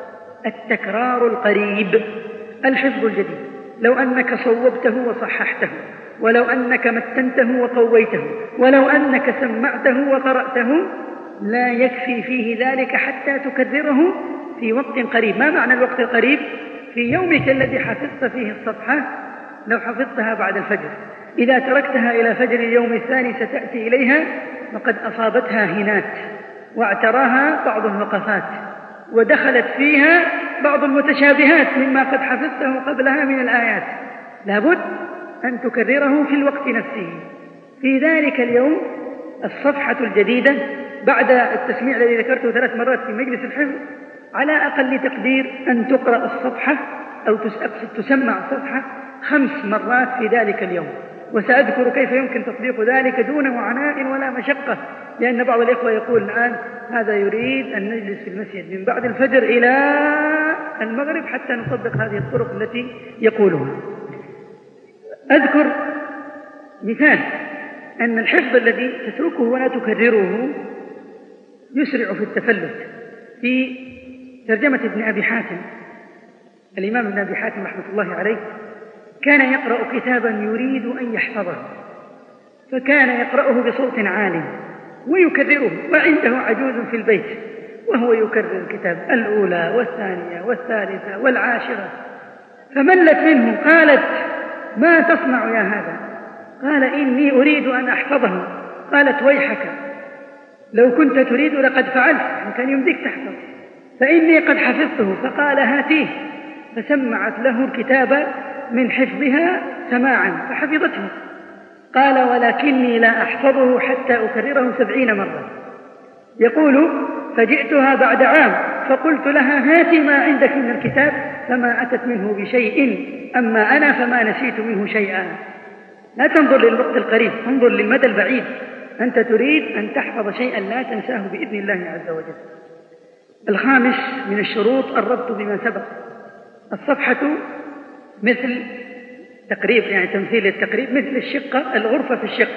التكرار القريب. الحفظ الجديد لو أنك صوبته وصححته، ولو أنك متنته وقويته، ولو أنك سمعته وقرأته، لا يكفي فيه ذلك حتى تكرره في وقت قريب. ما معنى الوقت القريب؟ في يومك الذي حفظت فيه الصفحة، لو حفظتها بعد الفجر، إذا تركتها إلى فجر اليوم الثاني ستأتي إليها وقد أصابتها هنات واعتراها بعض الوقفات ودخلت فيها بعض المتشابهات مما قد حفظته قبلها من الآيات. لابد أن تكرره في الوقت نفسه. في ذلك اليوم الصفحة الجديدة بعد التسميع الذي ذكرته ثلاث مرات في مجلس الحفظ، على أقل تقدير أن تقرأ الصفحة أو تسمع الصفحة خمس مرات في ذلك اليوم. وسأذكر كيف يمكن تطبيق ذلك دون عناء ولا مشقة، لأن بعض الإخوة يقول الآن هذا يريد أن نجلس في المسجد من بعد الفجر إلى المغرب حتى نطبق هذه الطرق التي يقولها. أذكر مثال أن الحفظ الذي تتركه ولا تكرره يسرع في التفلت. في ترجمة ابن أبي حاتم، الإمام ابن أبي حاتم رحمة الله عليه كان يقرأ كتابا يريد أن يحفظه، فكان يقرأه بصوت عال ويكرره، وعنده عجوز في البيت وهو يكرر الكتاب الأولى والثانية والثالثة والعاشرة، فملت منه. قالت: ما تصنع يا هذا؟ قال: إني أريد أن أحفظه. قالت: ويحك، لو كنت تريد لقد فعلت، كان يمديك تحفظ، فإني قد حفظته. فقال: هاتيه، فسمعت له الكتاب من حفظها سماعا فحفظته. قال: ولكني لا أحفظه حتى أكرره سبعين مرة. يقول: فجئتها بعد عام فقلت لها: هاتي ما عندك من الكتاب، فما أتت منه بشيء، أما أنا فما نسيت منه شيئا. لا تنظر للوقت القريب، انظر للمدى البعيد. أنت تريد أن تحفظ شيئا لا تنساه بإذن الله عز وجل. الخامس من الشروط الربط بما سبق. الصفحة مثل تقريب، يعني تمثيل التقريب، مثل الشقة، الغرفة في الشقة.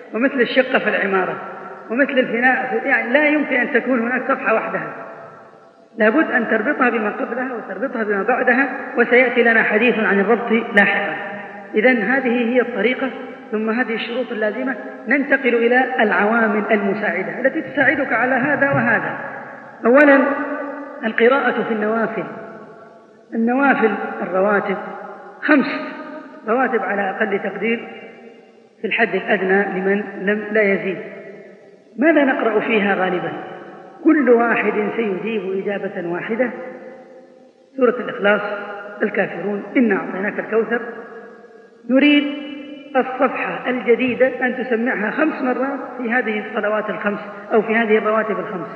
ومثل الشقة في العمارة ومثل الفناء، يعني لا يمكن أن تكون هناك صفحة وحدها، لابد أن تربطها بما قبلها وتربطها بما بعدها، وسيأتي لنا حديث عن الربط لاحقا. إذن هذه هي الطريقة، ثم هذه الشروط اللازمة. ننتقل إلى العوامل المساعدة التي تساعدك على هذا وهذا. أولا القراءة في النوافل. النوافل الرواتب خمس رواتب على أقل تقدير في الحد الأدنى لمن لم لا يزيد. ماذا نقرأ فيها غالبا؟ كل واحد سيجيب إجابة واحدة: سورة الإخلاص، الكافرون، إنا أعطيناك الكوثر. نريد الصفحة الجديدة أن تسمعها خمس مرات في هذه الصلوات الخمس أو في هذه الرواتب الخمس.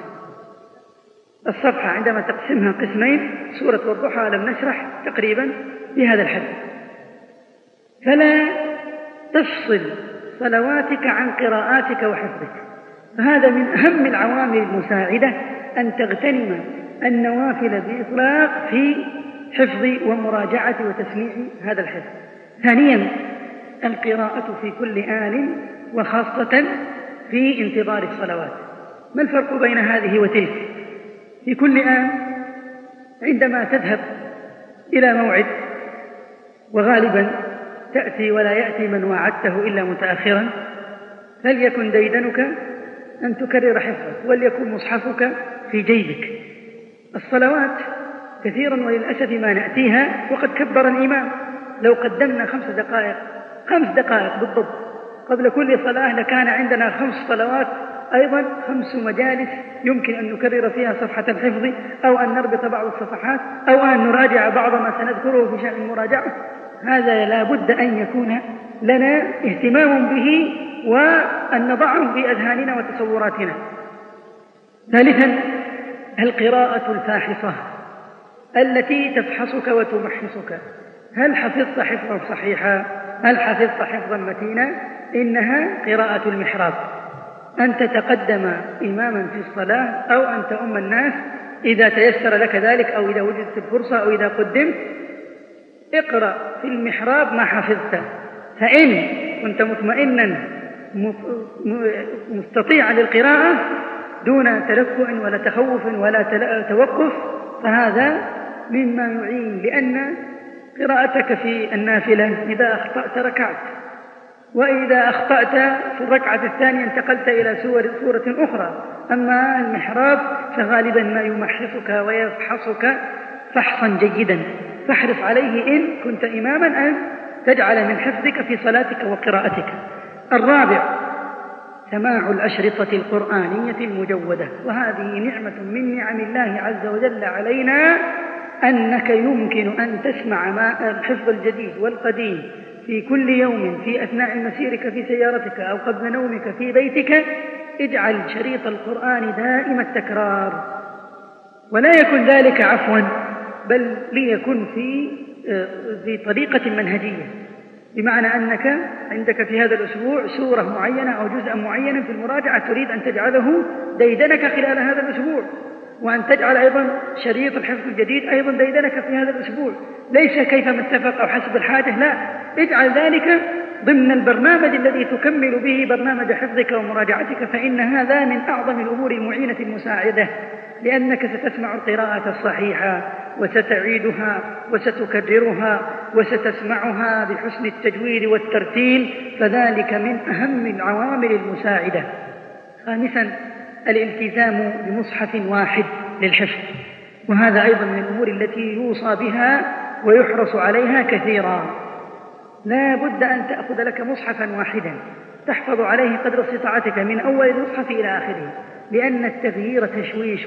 الصفحة عندما تقسمها قسمين، سورة والضحى لم نشرح تقريبا بهذا الحد. فلا تفصل صلواتك عن قراءاتك وحفظك. فهذا من أهم العوامل المساعدة أن تغتنم النوافل بإطلاق في حفظ ومراجعة وتسميع هذا الحفظ. ثانيا القراءة في كل آن، وخاصة في انتظار الصلوات. ما الفرق بين هذه وتلك؟ في كل آن عندما تذهب إلى موعد، وغالبا تأتي ولا يأتي من وعدته إلا متأخرا، فليكن ديدنك أن تكرر حفظك وليكن مصحفك في جيبك. الصلوات كثيرا وللأسف ما نأتيها وقد كبر الإمام. لو قدمنا خمس دقائق خمس دقائق بالضبط قبل كل صلاة لكان عندنا خمس صلوات، أيضا خمس مجالس يمكن أن نكرر فيها صفحة الحفظ، أو أن نربط بعض الصفحات، أو أن نراجع بعض ما سنذكره في شأن المراجعة. هذا لا بد أن يكون لنا اهتمام به وأن نضعه في أذهاننا وتصوراتنا. ثالثا القراءة الفاحصة التي تفحصك وتمحصك. هل حفظت حفظا صحيحا؟ هل حفظت حفظا متينا؟ إنها قراءة المحراب، أن تتقدم إماما في الصلاة أو أن تؤم الناس إذا تيسر لك ذلك، أو إذا وجدت الفرصة، أو إذا قدمت. اقرأ في المحراب ما حفظت، فإن كنت مطمئنا مستطيعا للقراءة دون تلكؤ ولا تخوف ولا توقف، فهذا مما يعين، لأن قراءتك في النافلة إذا أخطأت ركعت، وإذا أخطأت في الركعة الثانية انتقلت إلى سورة أخرى. أما المحراب فغالبا ما يمحصك ويفحصك فحصا جيدا، فاحرص عليه إن كنت إماما أن تجعل من حفظك في صلاتك وقراءتك. الرابع سماع الأشرطة القرآنية المجودة، وهذه نعمة من نعم الله عز وجل علينا، أنك يمكن أن تسمع ما الحفظ الجديد والقديم في كل يوم في أثناء مسيرك في سيارتك أو قبل نومك في بيتك. اجعل شريط القرآن دائم التكرار، ولا يكن ذلك عفوا، بل ليكن في في طريقة منهجية، بمعنى أنك عندك في هذا الأسبوع سورة معينة أو جزءا معينا في المراجعة تريد أن تجعله ديدنك خلال هذا الأسبوع، وأن تجعل أيضا شريط الحفظ الجديد أيضا ديدنك في هذا الأسبوع، ليس كيفما اتفق أو حسب الحاجة، لا، اجعل ذلك ضمن البرنامج الذي تكمل به برنامج حفظك ومراجعتك، فإن هذا من أعظم الأمور المعينة المساعدة، لأنك ستسمع القراءة الصحيحة وستعيدها وستكررها وستسمعها بحسن التجويد والترتيل، فذلك من أهم العوامل المساعدة. خامسا الالتزام بمصحف واحد للحفظ، وهذا أيضا من الأمور التي يوصى بها ويحرص عليها كثيرا. لا بد أن تأخذ لك مصحفا واحدا تحفظ عليه قدر استطاعتك من أول المصحف إلى آخره، لأن التغيير تشويش.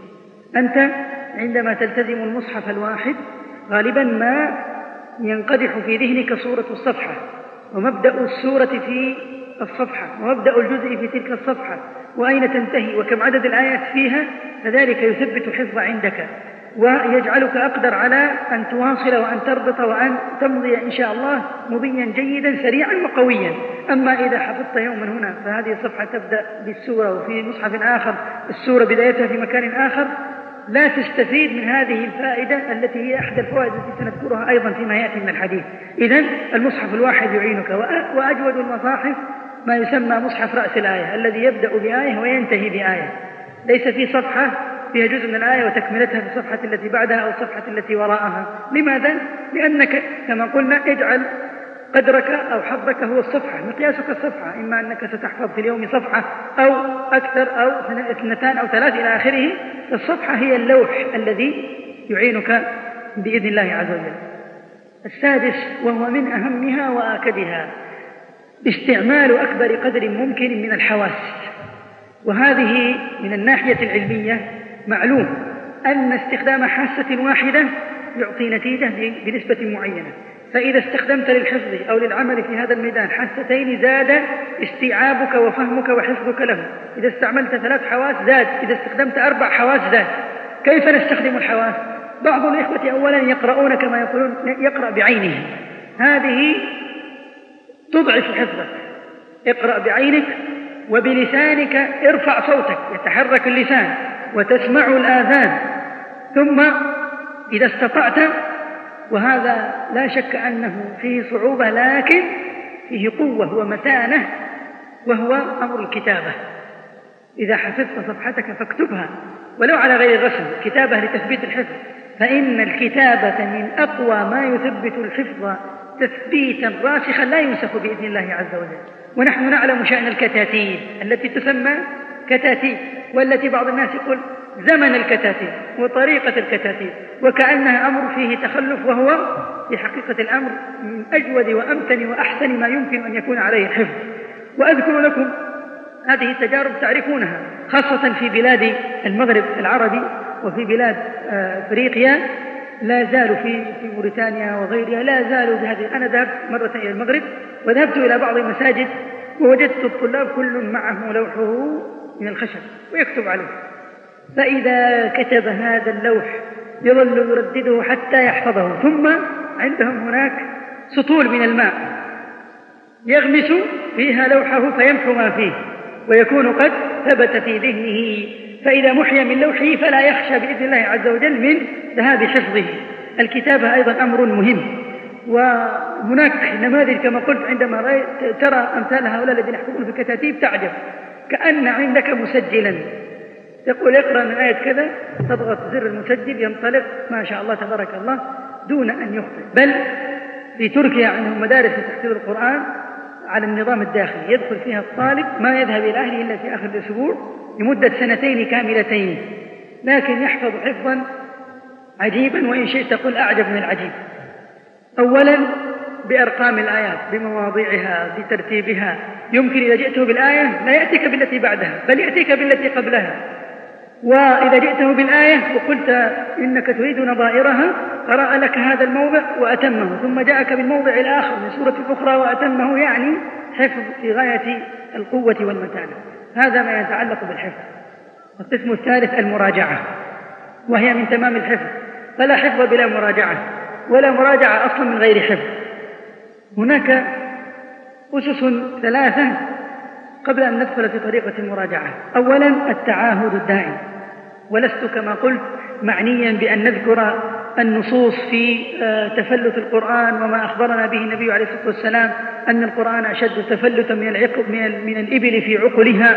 أنت عندما تلتزم المصحف الواحد غالبا ما ينقدح في ذهنك صورة الصفحة ومبدأ السورة في الصفحة ومبدأ الجزء في تلك الصفحة وأين تنتهي وكم عدد الآيات فيها، فذلك يثبت حفظ عندك ويجعلك أقدر على أن تواصل وأن تربط وأن تمضي إن شاء الله مضيا جيدا سريعا وقويا. أما إذا حفظت يوما هنا فهذه الصفحة تبدأ بالسورة وفي مصحف آخر السورة بدايتها في مكان آخر، لا تستفيد من هذه الفائدة التي هي أحد الفوائد التي سنذكرها أيضا فيما يأتي من الحديث. إذن المصحف الواحد يعينك، وأجود المصاحف ما يسمى مصحف رأس الآية الذي يبدأ بآية وينتهي بآية، ليس في صفحة فيها جزء من الآية وتكملتها في الصفحة التي بعدها أو الصفحة التي وراءها. لماذا؟ لأنك كما قلنا اجعل قدرك أو حظك هو الصفحة، مقياسك الصفحة، إما أنك ستحفظ في اليوم صفحة أو أكثر أو اثنتان أو ثلاث إلى آخره. الصفحة هي اللوح الذي يعينك بإذن الله عز وجل. السادس وهو من أهمها وآكدها استعمال أكبر قدر ممكن من الحواس، وهذه من الناحية العلمية معلوم أن استخدام حاسة واحدة يعطي نتيجة بنسبة معينة، فإذا استخدمت للحفظ أو للعمل في هذا الميدان حاستين زاد استيعابك وفهمك وحفظك له. إذا استعملت ثلاث حواس زاد، إذا استخدمت أربع حواس زاد. كيف نستخدم الحواس؟ بعض الإخوة أولا يقرؤون كما يقولون يقرأ بعينه، هذه تضعف حفظك. اقرأ بعينك وبلسانك، ارفع صوتك يتحرك اللسان وتسمع الآذان. ثم إذا استطعت، وهذا لا شك أنه فيه صعوبة لكن فيه قوة ومتانة، وهو أمر الكتابة. إذا حفظت صفحتك فاكتبها ولو على غير الرسم، كتابة لتثبيت الحفظ، فإن الكتابة من أقوى ما يثبت الحفظ تثبيتا راسخا لا ينسخ بإذن الله عز وجل. ونحن نعلم شأن الكتاتيب التي تسمى كتاتيب، والتي بعض الناس يقول زمن الكتاتيب وطريقة الكتاتيب، وكأنها أمر فيه تخلف، وهو في حقيقة الأمر من أجود وأمتن وأحسن ما يمكن أن يكون عليه الحفظ. وأذكر لكم هذه التجارب تعرفونها، خاصة في بلاد المغرب العربي وفي بلاد أفريقيا، لا زالوا في في موريتانيا وغيرها لا زالوا بهذه. أنا ذهبت مرة إلى المغرب وذهبت إلى بعض المساجد ووجدت الطلاب كل معه لوحه من الخشب ويكتب عليه، فإذا كتب هذا اللوح يظل يردده حتى يحفظه. ثم عندهم هناك سطول من الماء يغمس فيها لوحه فيمحو ما فيه ويكون قد ثبت في ذهنه، فإذا محي من لوحه فلا يخشى بإذن الله عز وجل من ذهاب حفظه. الكتابة أيضا أمر مهم، وهناك نماذج كما قلت عندما ترى أمثال هؤلاء الذين يحفظون في الكتاتيب تعجب، كأن عندك مسجلا تقول اقرأ من آية كذا، تضغط زر المسجل ينطلق ما شاء الله تبارك الله دون أن يخطئ. بل في تركيا عندهم مدارس لتحفيظ القرآن على النظام الداخلي، يدخل فيها الطالب ما يذهب إلى أهله إلا في آخر الأسبوع لمدة سنتين كاملتين، لكن يحفظ حفظا عجيبا، وإن شئت تقول أعجب من العجيب. أولا بأرقام الآيات، بمواضيعها، بترتيبها. يمكن إذا جئته بالآية لا يأتيك بالتي بعدها بل يأتيك بالتي قبلها، وإذا جئته بالآية وقلت إنك تريد نظائرها قرأ لك هذا الموضع وأتمه، ثم جاءك بالموضع الآخر من سورة أخرى وأتمه، يعني حفظ في غاية القوة والمتانة. هذا ما يتعلق بالحفظ. القسم الثالث المراجعة، وهي من تمام الحفظ، فلا حفظ بلا مراجعة، ولا مراجعة أصلا من غير حفظ. هناك أسس ثلاثة قبل أن ندخل في طريقة المراجعة. أولا التعاهد الدائم، ولست كما قلت معنيا بأن نذكر النصوص في تفلت القرآن وما أخبرنا به النبي عليه الصلاة والسلام أن القرآن أشد تفلتا من العقب من الإبل في عقلها،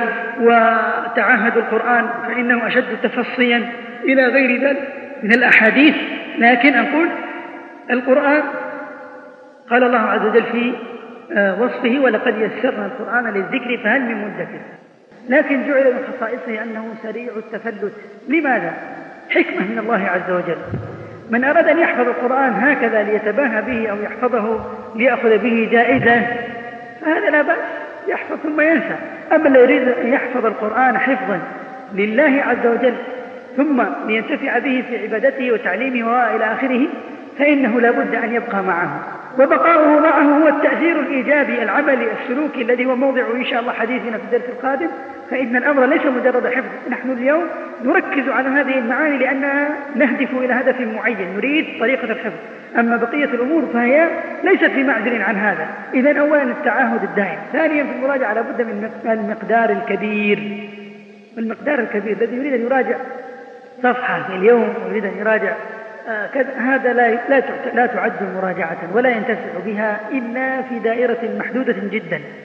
وتعاهد القرآن فإنه أشد تفصيا إلى غير ذلك من الأحاديث. لكن أقول القرآن قال الله عز وجل في وصفه ولقد يسرنا القرآن للذكر فهل من مدكر، لكن جعل من خصائصه أنه سريع التفلت. لماذا؟ حكمة من الله عز وجل. من أراد أن يحفظ القرآن هكذا ليتباهى به أو يحفظه ليأخذ به جائزة فهذا لا بأس، يحفظ ثم ينسى. أما الذي يريد أن يحفظ القرآن حفظا لله عز وجل ثم لينتفع به في عبادته وتعليمه وإلى آخره فإنه لا بد أن يبقى معه، وبقاؤه معه هو التأثير الإيجابي العملي السلوكي الذي هو موضع إن شاء الله حديثنا في الدرس القادم. فإن الأمر ليس مجرد حفظ، نحن اليوم نركز على هذه المعاني لأننا نهدف إلى هدف معين، نريد طريقة الحفظ. أما بقية الأمور فهي ليست في معزل عن هذا. إذن أولا التعاهد الدائم. ثانيا في المراجعة لابد من المقدار الكبير، المقدار الكبير الذي يريد أن يراجع صفحة في اليوم ويريد أن يراجع آه هذا لا لا لا تعد مراجعة ولا ينتفع بها إلا في دائرة محدودة جدا.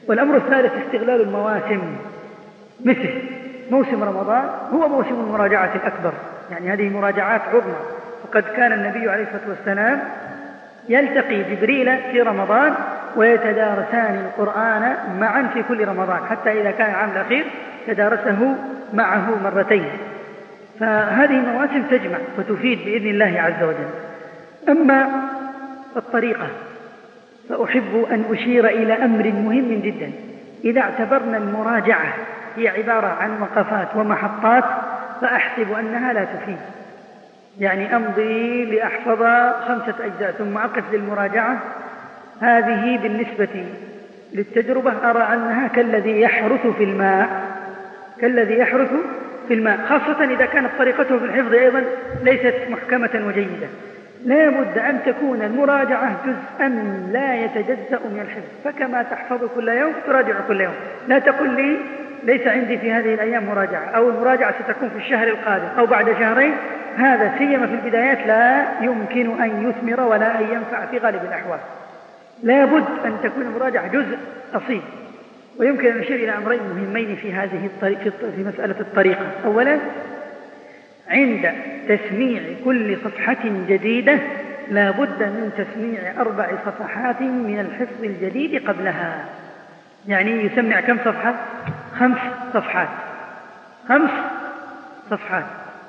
والأمر الثالث استغلال المواسم، مثل موسم رمضان هو موسم المراجعة الأكبر، يعني هذه مراجعات عظمى. وقد كان النبي عليه الصلاة والسلام يلتقي جبريل في رمضان ويتدارسان القرآن معا في كل رمضان، حتى إذا كان العام الأخير تدارسه معه مرتين. فهذه المواسم تجمع وتفيد بإذن الله عز وجل. أما الطريقة فأحب أن أشير إلى أمر مهم جدا. إذا اعتبرنا المراجعة هي عبارة عن وقفات ومحطات فأحسب أنها لا تفيد، يعني أمضي لأحفظ خمسة أجزاء ثم أقف للمراجعة، هذه بالنسبة للتجربة أرى أنها كالذي يحرث في الماء كالذي يحرث في الماء خاصة إذا كانت طريقته في الحفظ أيضا ليست محكمة وجيدة. لا بد أن تكون المراجعة جزءا لا يتجزأ من الحفظ، فكما تحفظ كل يوم تراجع كل يوم. لا تقل لي ليس عندي في هذه الأيام مراجعة، أو المراجعة ستكون في الشهر القادم أو بعد شهرين. هذا سيما في البدايات لا يمكن أن يثمر ولا أن ينفع في غالب الأحوال. لا بد أن تكون المراجعة جزء أصيل. ويمكن أن نشير إلى أمرين مهمين في هذه الطريقة في مسألة الطريقة. أولا، عند تسميع كل صفحة جديدة لا بد من تسميع أربع صفحات من الحفظ الجديد قبلها. يعني يسمع كم صفحة؟ خمس صفحات خمس صفحات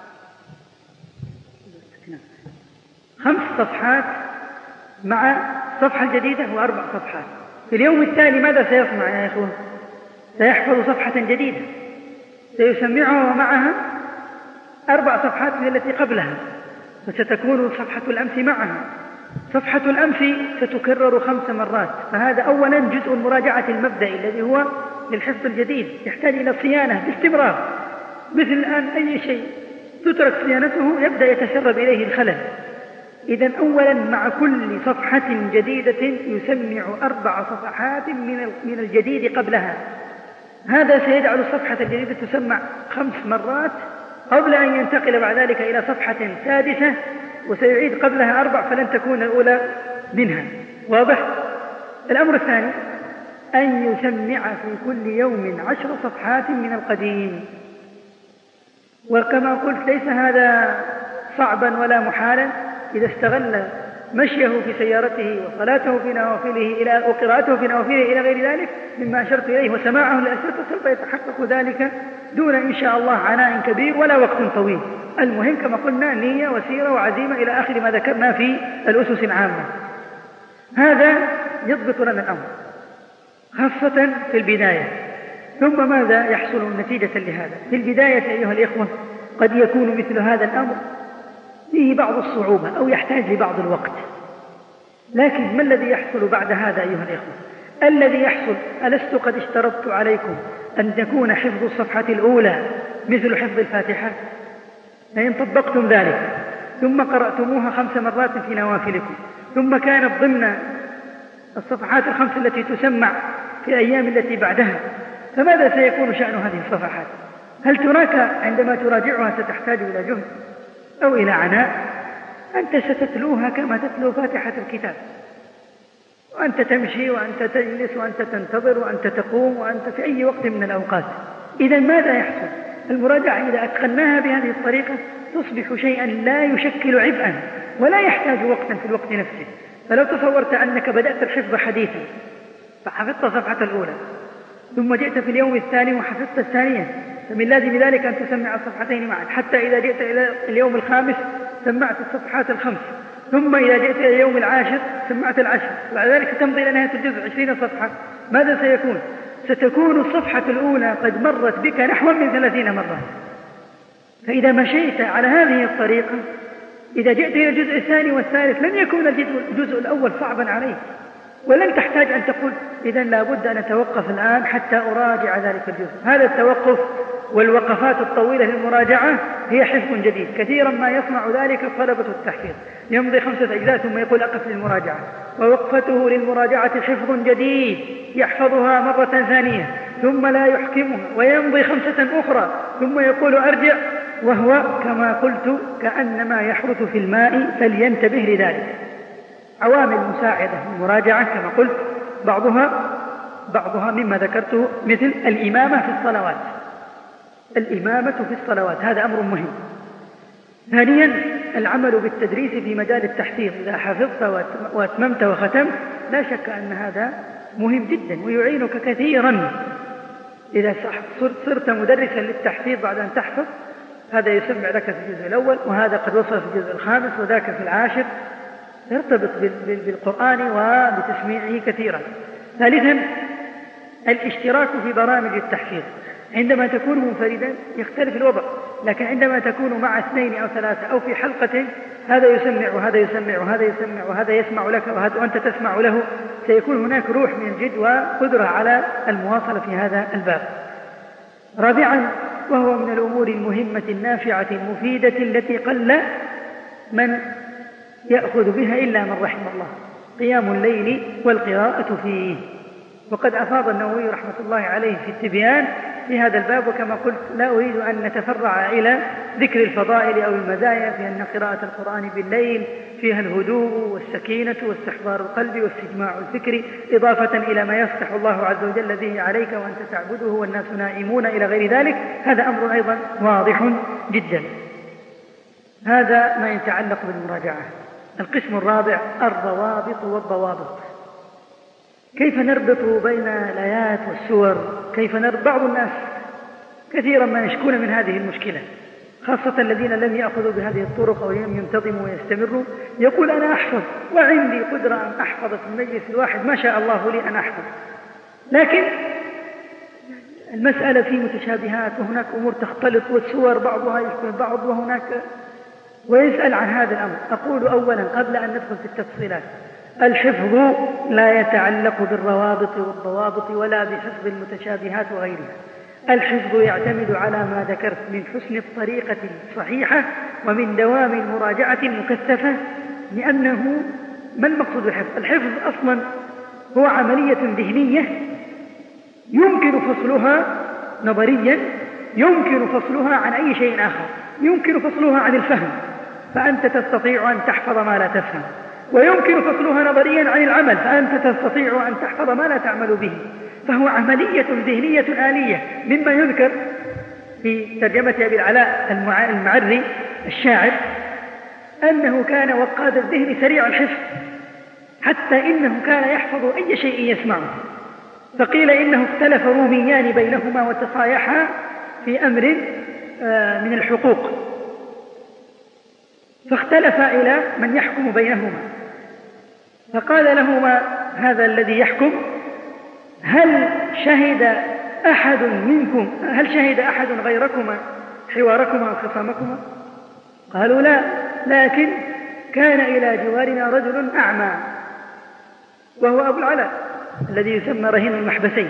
خمس صفحات مع الصفحة الجديدة وأربع صفحات. في اليوم التالي ماذا سيصنع يا إخوة؟ سيحفظ صفحة جديدة سيسمعها ومعها أربع صفحات من التي قبلها، فستكون صفحة الأمس معها. صفحة الأمس ستكرر خمس مرات. فهذا أولا جزء المراجعة المبدئي الذي هو للحفظ الجديد، يحتاج إلى صيانة باستمرار. مثل الآن أي شيء تترك صيانته يبدأ يتسرب إليه الخلل. إذن أولا مع كل صفحة جديدة يسمع أربع صفحات من الجديد قبلها. هذا سيجعل الصفحة الجديدة تسمع خمس مرات قبل أن ينتقل بعد ذلك إلى صفحة سادسة وسيعيد قبلها أربع، فلن تكون الأولى منها. واضح؟ الأمر الثاني أن يسمع في كل يوم عشر صفحات من القديم. وكما قلت ليس هذا صعبا ولا محالا إذا استغل مشيه في سيارته وصلاته في نوافله إلى وقراءته في نوافله إلى غير ذلك مما أشرت إليه وسماعه للأشرطة، سوف يتحقق ذلك دون إن شاء الله عناء كبير ولا وقت طويل. المهم كما قلنا نية وسيرة وعزيمة إلى آخر ما ذكرنا في الأسس العامة. هذا يضبط لنا الأمر خاصة في البداية. ثم ماذا يحصل نتيجة لهذا؟ في البداية أيها الإخوة قد يكون مثل هذا الأمر فيه بعض الصعوبة أو يحتاج لبعض الوقت، لكن ما الذي يحصل بعد هذا أيها الإخوة؟ الذي يحصل ألست قد اشترطت عليكم أن تكون حفظ الصفحة الأولى مثل حفظ الفاتحة؟ فإن طبقتم ذلك ثم قرأتموها خمس مرات في نوافلكم ثم كانت ضمن الصفحات الخمس التي تسمع في الأيام التي بعدها، فماذا سيكون شأن هذه الصفحات؟ هل تراك عندما تراجعها ستحتاج إلى جهد أو إلى عناء؟ أنت ستتلوها كما تتلو فاتحة الكتاب، وأنت تمشي وأنت تجلس وأنت تنتظر وأنت تقوم وأنت في أي وقت من الأوقات. إذا ماذا يحصل؟ المراجعة إذا أتقناها بهذه الطريقة تصبح شيئا لا يشكل عبئا ولا يحتاج وقتا في الوقت نفسه. فلو تصورت أنك بدأت الحفظ حديثا فحفظت الصفحة الأولى ثم جئت في اليوم الثاني وحفظت الثانية، فمن لازم ذلك أن تسمع الصفحتين معا، حتى إذا جئت إلى اليوم الخامس سمعت الصفحات الخمس، ثم إذا جئت إلى اليوم العاشر سمعت العشر، بعد ذلك تمضي إلى نهاية الجزء عشرين صفحة. ماذا سيكون؟ ستكون الصفحة الأولى قد مرت بك نحو من ثلاثين مرة. فإذا مشيت على هذه الطريقة إذا جئت إلى الجزء الثاني والثالث لن يكون الجزء الأول صعبا عليك، ولن تحتاج أن تقول إذن لابد أن أتوقف الآن حتى أراجع ذلك الجزء. هذا التوقف والوقفات الطويلة للمراجعة هي حفظ جديد. كثيرا ما يصنع ذلك طلبة التحفيظ، يمضي خمسة أجزاء ثم يقول أقف للمراجعة، ووقفته للمراجعة حفظ جديد يحفظها مرة ثانية ثم لا يحكمها ويمضي خمسة أخرى ثم يقول أرجع، وهو كما قلت كأنما يحرث في الماء، فلينتبه لذلك. عوامل مساعدة للمراجعة كما قلت بعضها بعضها مما ذكرته مثل الإمامة في الصلوات. الإمامة في الصلوات هذا أمر مهم. ثانيا العمل بالتدريس في مجال التحفيظ، إذا حفظت وأتممت وختمت لا شك أن هذا مهم جدا ويعينك كثيرا. إذا صرت مدرسا للتحفيظ بعد أن تحفظ هذا يسمع لك في الجزء الأول، وهذا قد وصل في الجزء الخامس وذاك في العاشر، يرتبط بالقرآن وبتسميعه كثيرا. ثالثا الاشتراك في برامج التحفيظ. عندما تكون منفردا يختلف الوضع، لكن عندما تكون مع اثنين أو ثلاثة أو في حلقة هذا يسمع وهذا يسمع وهذا يسمع وهذا يسمع لك وأنت تسمع له، سيكون هناك روح من الجد وقدرة على المواصلة في هذا الباب. رابعا وهو من الأمور المهمة النافعة المفيدة التي قل من يأخذ بها إلا من رحم الله، قيام الليل والقراءة فيه. وقد أفاض النووي رحمة الله عليه في التبيان في هذا الباب، وكما قلت لا أريد أن نتفرع إلى ذكر الفضائل أو المزايا في أن قراءة القرآن بالليل فيها الهدوء والسكينة واستحضار القلب واستجماع الفكر، إضافة إلى ما يفتح الله عز وجل به عليك وأنت تعبده والناس نائمون إلى غير ذلك. هذا أمر أيضا واضح جدا. هذا ما يتعلق بالمراجعة. القسم الرابع الروابط والضوابط. كيف نربط بين الآيات والسور؟ كيف نربط؟ بعض الناس كثيرا ما يشكون من هذه المشكلة، خاصة الذين لم يأخذوا بهذه الطرق أو لم ينتظموا ويستمروا. يقول أنا أحفظ وعندي قدرة أن أحفظ في المجلس الواحد، ما شاء الله لي أن أحفظ، لكن المسألة في متشابهات وهناك أمور تختلط والسور بعضها يشبه بعض وهناك، ويسأل عن هذا الأمر. أقول أولا قبل أن ندخل في التفصيلات، الحفظ لا يتعلق بالروابط والضوابط ولا بحفظ المتشابهات وغيرها. الحفظ يعتمد على ما ذكرت من حسن الطريقة الصحيحة ومن دوام المراجعة المكثفة. لأنه ما المقصود بالحفظ؟ الحفظ أصلا هو عملية ذهنية يمكن فصلها نظريا، يمكن فصلها عن أي شيء آخر، يمكن فصلها عن الفهم فأنت تستطيع أن تحفظ ما لا تفهم، ويمكن فصلها نظريا عن العمل فأنت تستطيع أن تحفظ ما لا تعمل به. فهو عملية ذهنية آلية. مما يذكر في ترجمة أبي العلاء المعري الشاعر أنه كان وقاد الذهن سريع الحفظ، حتى إنه كان يحفظ أي شيء يسمعه. فقيل إنه اختلف روميان بينهما وتصايحا في أمر من الحقوق، فاختلف إلى من يحكم بينهما، فقال لهما هذا الذي يحكم: هل شهد أحد منكم هل شهد أحد غيركما حواركما وخصامكما؟ قالوا لا، لكن كان إلى جوارنا رجل أعمى وهو أبو العلاء الذي يسمى رهين المحبسين،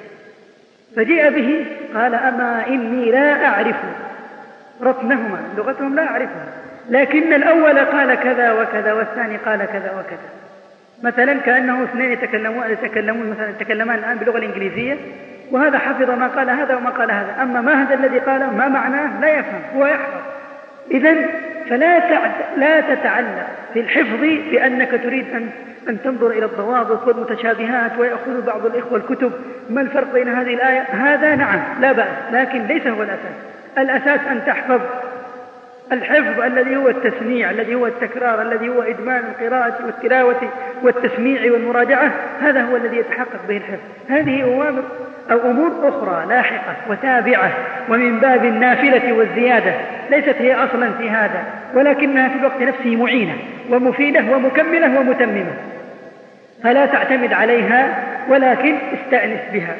فجيء به قال: أما إني لا أعرف رطنهما، لغتهم لا أعرفها، لكن الأول قال كذا وكذا والثاني قال كذا وكذا. مثلا كأنه اثنين يتكلمون يتكلمون مثلا يتكلمان الآن باللغة الإنجليزية، وهذا حفظ ما قال هذا وما قال هذا، أما ما هذا الذي قاله ما معناه لا يفهم، هو يحفظ. إذن فلا لا تتعلق في الحفظ بأنك تريد أن أن تنظر إلى الضوابط والمتشابهات، ويأخذ بعض الإخوة الكتب ما الفرق بين هذه الآية. هذا نعم لا بأس، لكن ليس هو الأساس. الأساس أن تحفظ. الحفظ الذي هو التسميع، الذي هو التكرار، الذي هو إدمان القراءة والتلاوة والتسميع والمراجعة، هذا هو الذي يتحقق به الحفظ. هذه أوامر أو أمور أخرى لاحقة وتابعة ومن باب النافلة والزيادة، ليست هي أصلا في هذا، ولكنها في الوقت نفسه معينة ومفيدة ومكملة ومتممة، فلا تعتمد عليها ولكن استأنس بها.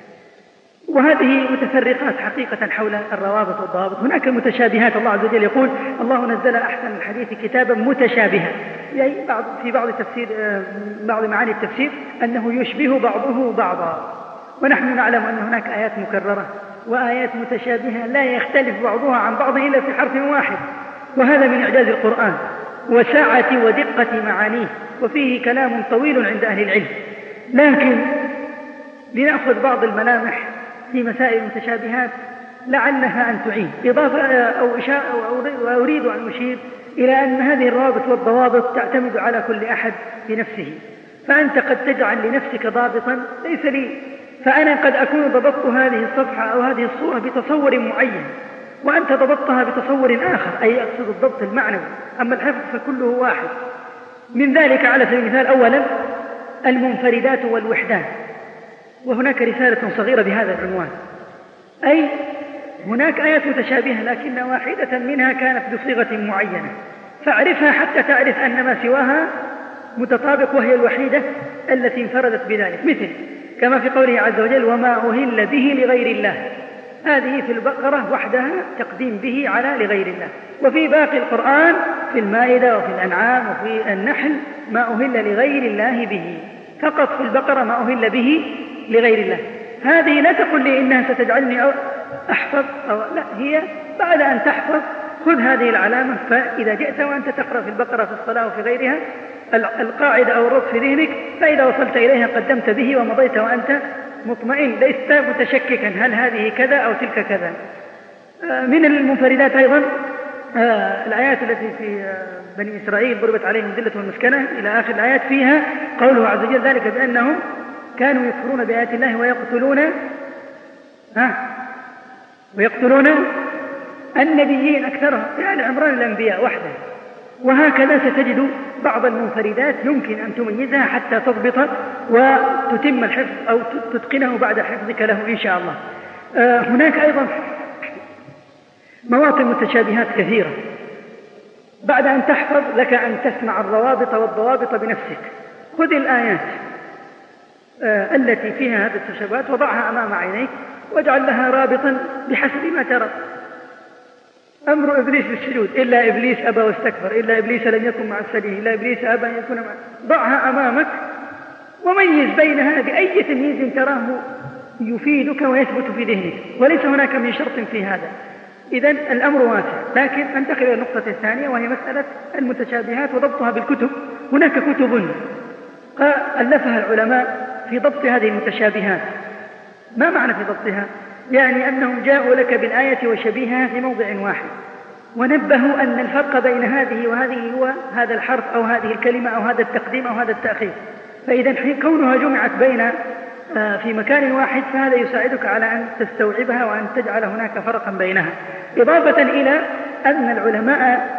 وهذه متفرقات حقيقة حول الروابط والضوابط. هناك متشابهات، الله عز وجل يقول: الله نزل أحسن الحديث كتابا متشابها، يعني بعض في بعض التفسير بعض معاني التفسير أنه يشبه بعضه بعضا، ونحن نعلم أن هناك آيات مكررة وآيات متشابهة لا يختلف بعضها عن بعض إلا في حرف واحد، وهذا من إعجاز القرآن وسعة ودقة معانيه، وفيه كلام طويل عند أهل العلم. لكن لنأخذ بعض الملامح في مسائل المتشابهات لعلها أن تعين. إضافة أو إشارة أو أريد أن أشير إلى أن هذه الروابط والضوابط تعتمد على كل أحد بنفسه، فأنت قد تجعل لنفسك ضابطا ليس لي، فأنا قد أكون ضبطت هذه الصفحة أو هذه الصورة بتصور معين، وأنت ضبطتها بتصور آخر، أي أقصد الضبط المعنوي. أما الحفظ فكله واحد. من ذلك على سبيل المثال أولا المنفردات والوحدات، وهناك رسالة صغيرة بهذا العنوان، أي هناك آيات متشابهة لكن واحدة منها كانت بصيغة معينة، فاعرفها حتى تعرف أن ما سواها متطابق، وهي الوحيدة التي انفردت بذلك. مثل كما في قوله عز وجل وما أهل به لغير الله، هذه في البقرة وحدها تقديم به على لغير الله، وفي باقي القرآن في المائدة وفي الأنعام وفي النحل ما أهل لغير الله به، فقط في البقرة ما أهل به لغير الله. هذه لا تقل لي إنها ستجعلني أو أحفظ أو لا، هي بعد أن تحفظ خذ هذه العلامة، فإذا جئت وأنت تقرأ في البقرة في الصلاة وفي غيرها القاعدة أو الربط في ذهنك، فإذا وصلت إليها قدمت به ومضيت وأنت مطمئن، لست متشككا هل هذه كذا أو تلك كذا. من المنفردات أيضا الآيات التي في بني إسرائيل ضربت عليهم ذلة والمسكنة إلى آخر الآيات، فيها قوله عز وجل ذلك بأنهم كانوا يكفرون بآيات الله ويقتلون ها ويقتلون النبيين أكثرهم، يعني عمران الأنبياء وحده. وهكذا ستجد بعض المنفردات يمكن أن تميزها حتى تضبط وتتم الحفظ أو تتقنه بعد حفظك له إن شاء الله. هناك أيضا مواطن متشابهات كثيرة، بعد أن تحفظ لك أن تسمع الروابط والضوابط بنفسك. خذ الآيات التي فيها هذه التشابهات وضعها أمام عينيك واجعل لها رابطا بحسب ما ترى. أمر إبليس بالسجود إلا إبليس أبى واستكبر، إلا إبليس لم يكن مع السجين، إلا إبليس أبى أن يكون مع. ضعها أمامك وميز بينها بأي تمييز تراه يفيدك ويثبت في ذهنك، وليس هناك من شرط في هذا. إذن الأمر واسع. لكن أنتقل إلى النقطة الثانية وهي مسألة المتشابهات وضبطها بالكتب. هناك كتب ألفها العلماء في ضبط هذه المتشابهات. ما معنى في ضبطها؟ يعني أنهم جاءوا لك بالآية وشبيهها في موضع واحد، ونبهوا أن الفرق بين هذه وهذه هو هذا الحرف أو هذه الكلمة أو هذا التقديم أو هذا التأخير. فإذا كونها جمعت بين في مكان واحد فهذا يساعدك على أن تستوعبها وأن تجعل هناك فرقا بينها. إضافة إلى أن العلماء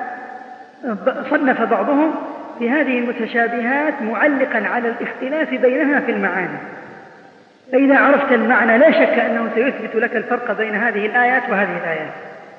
صنف بعضهم في هذه المتشابهات معلقا على الاختلاف بينها في المعاني، فإذا عرفت المعنى لا شك أنه سيثبت لك الفرق بين هذه الآيات وهذه الآيات.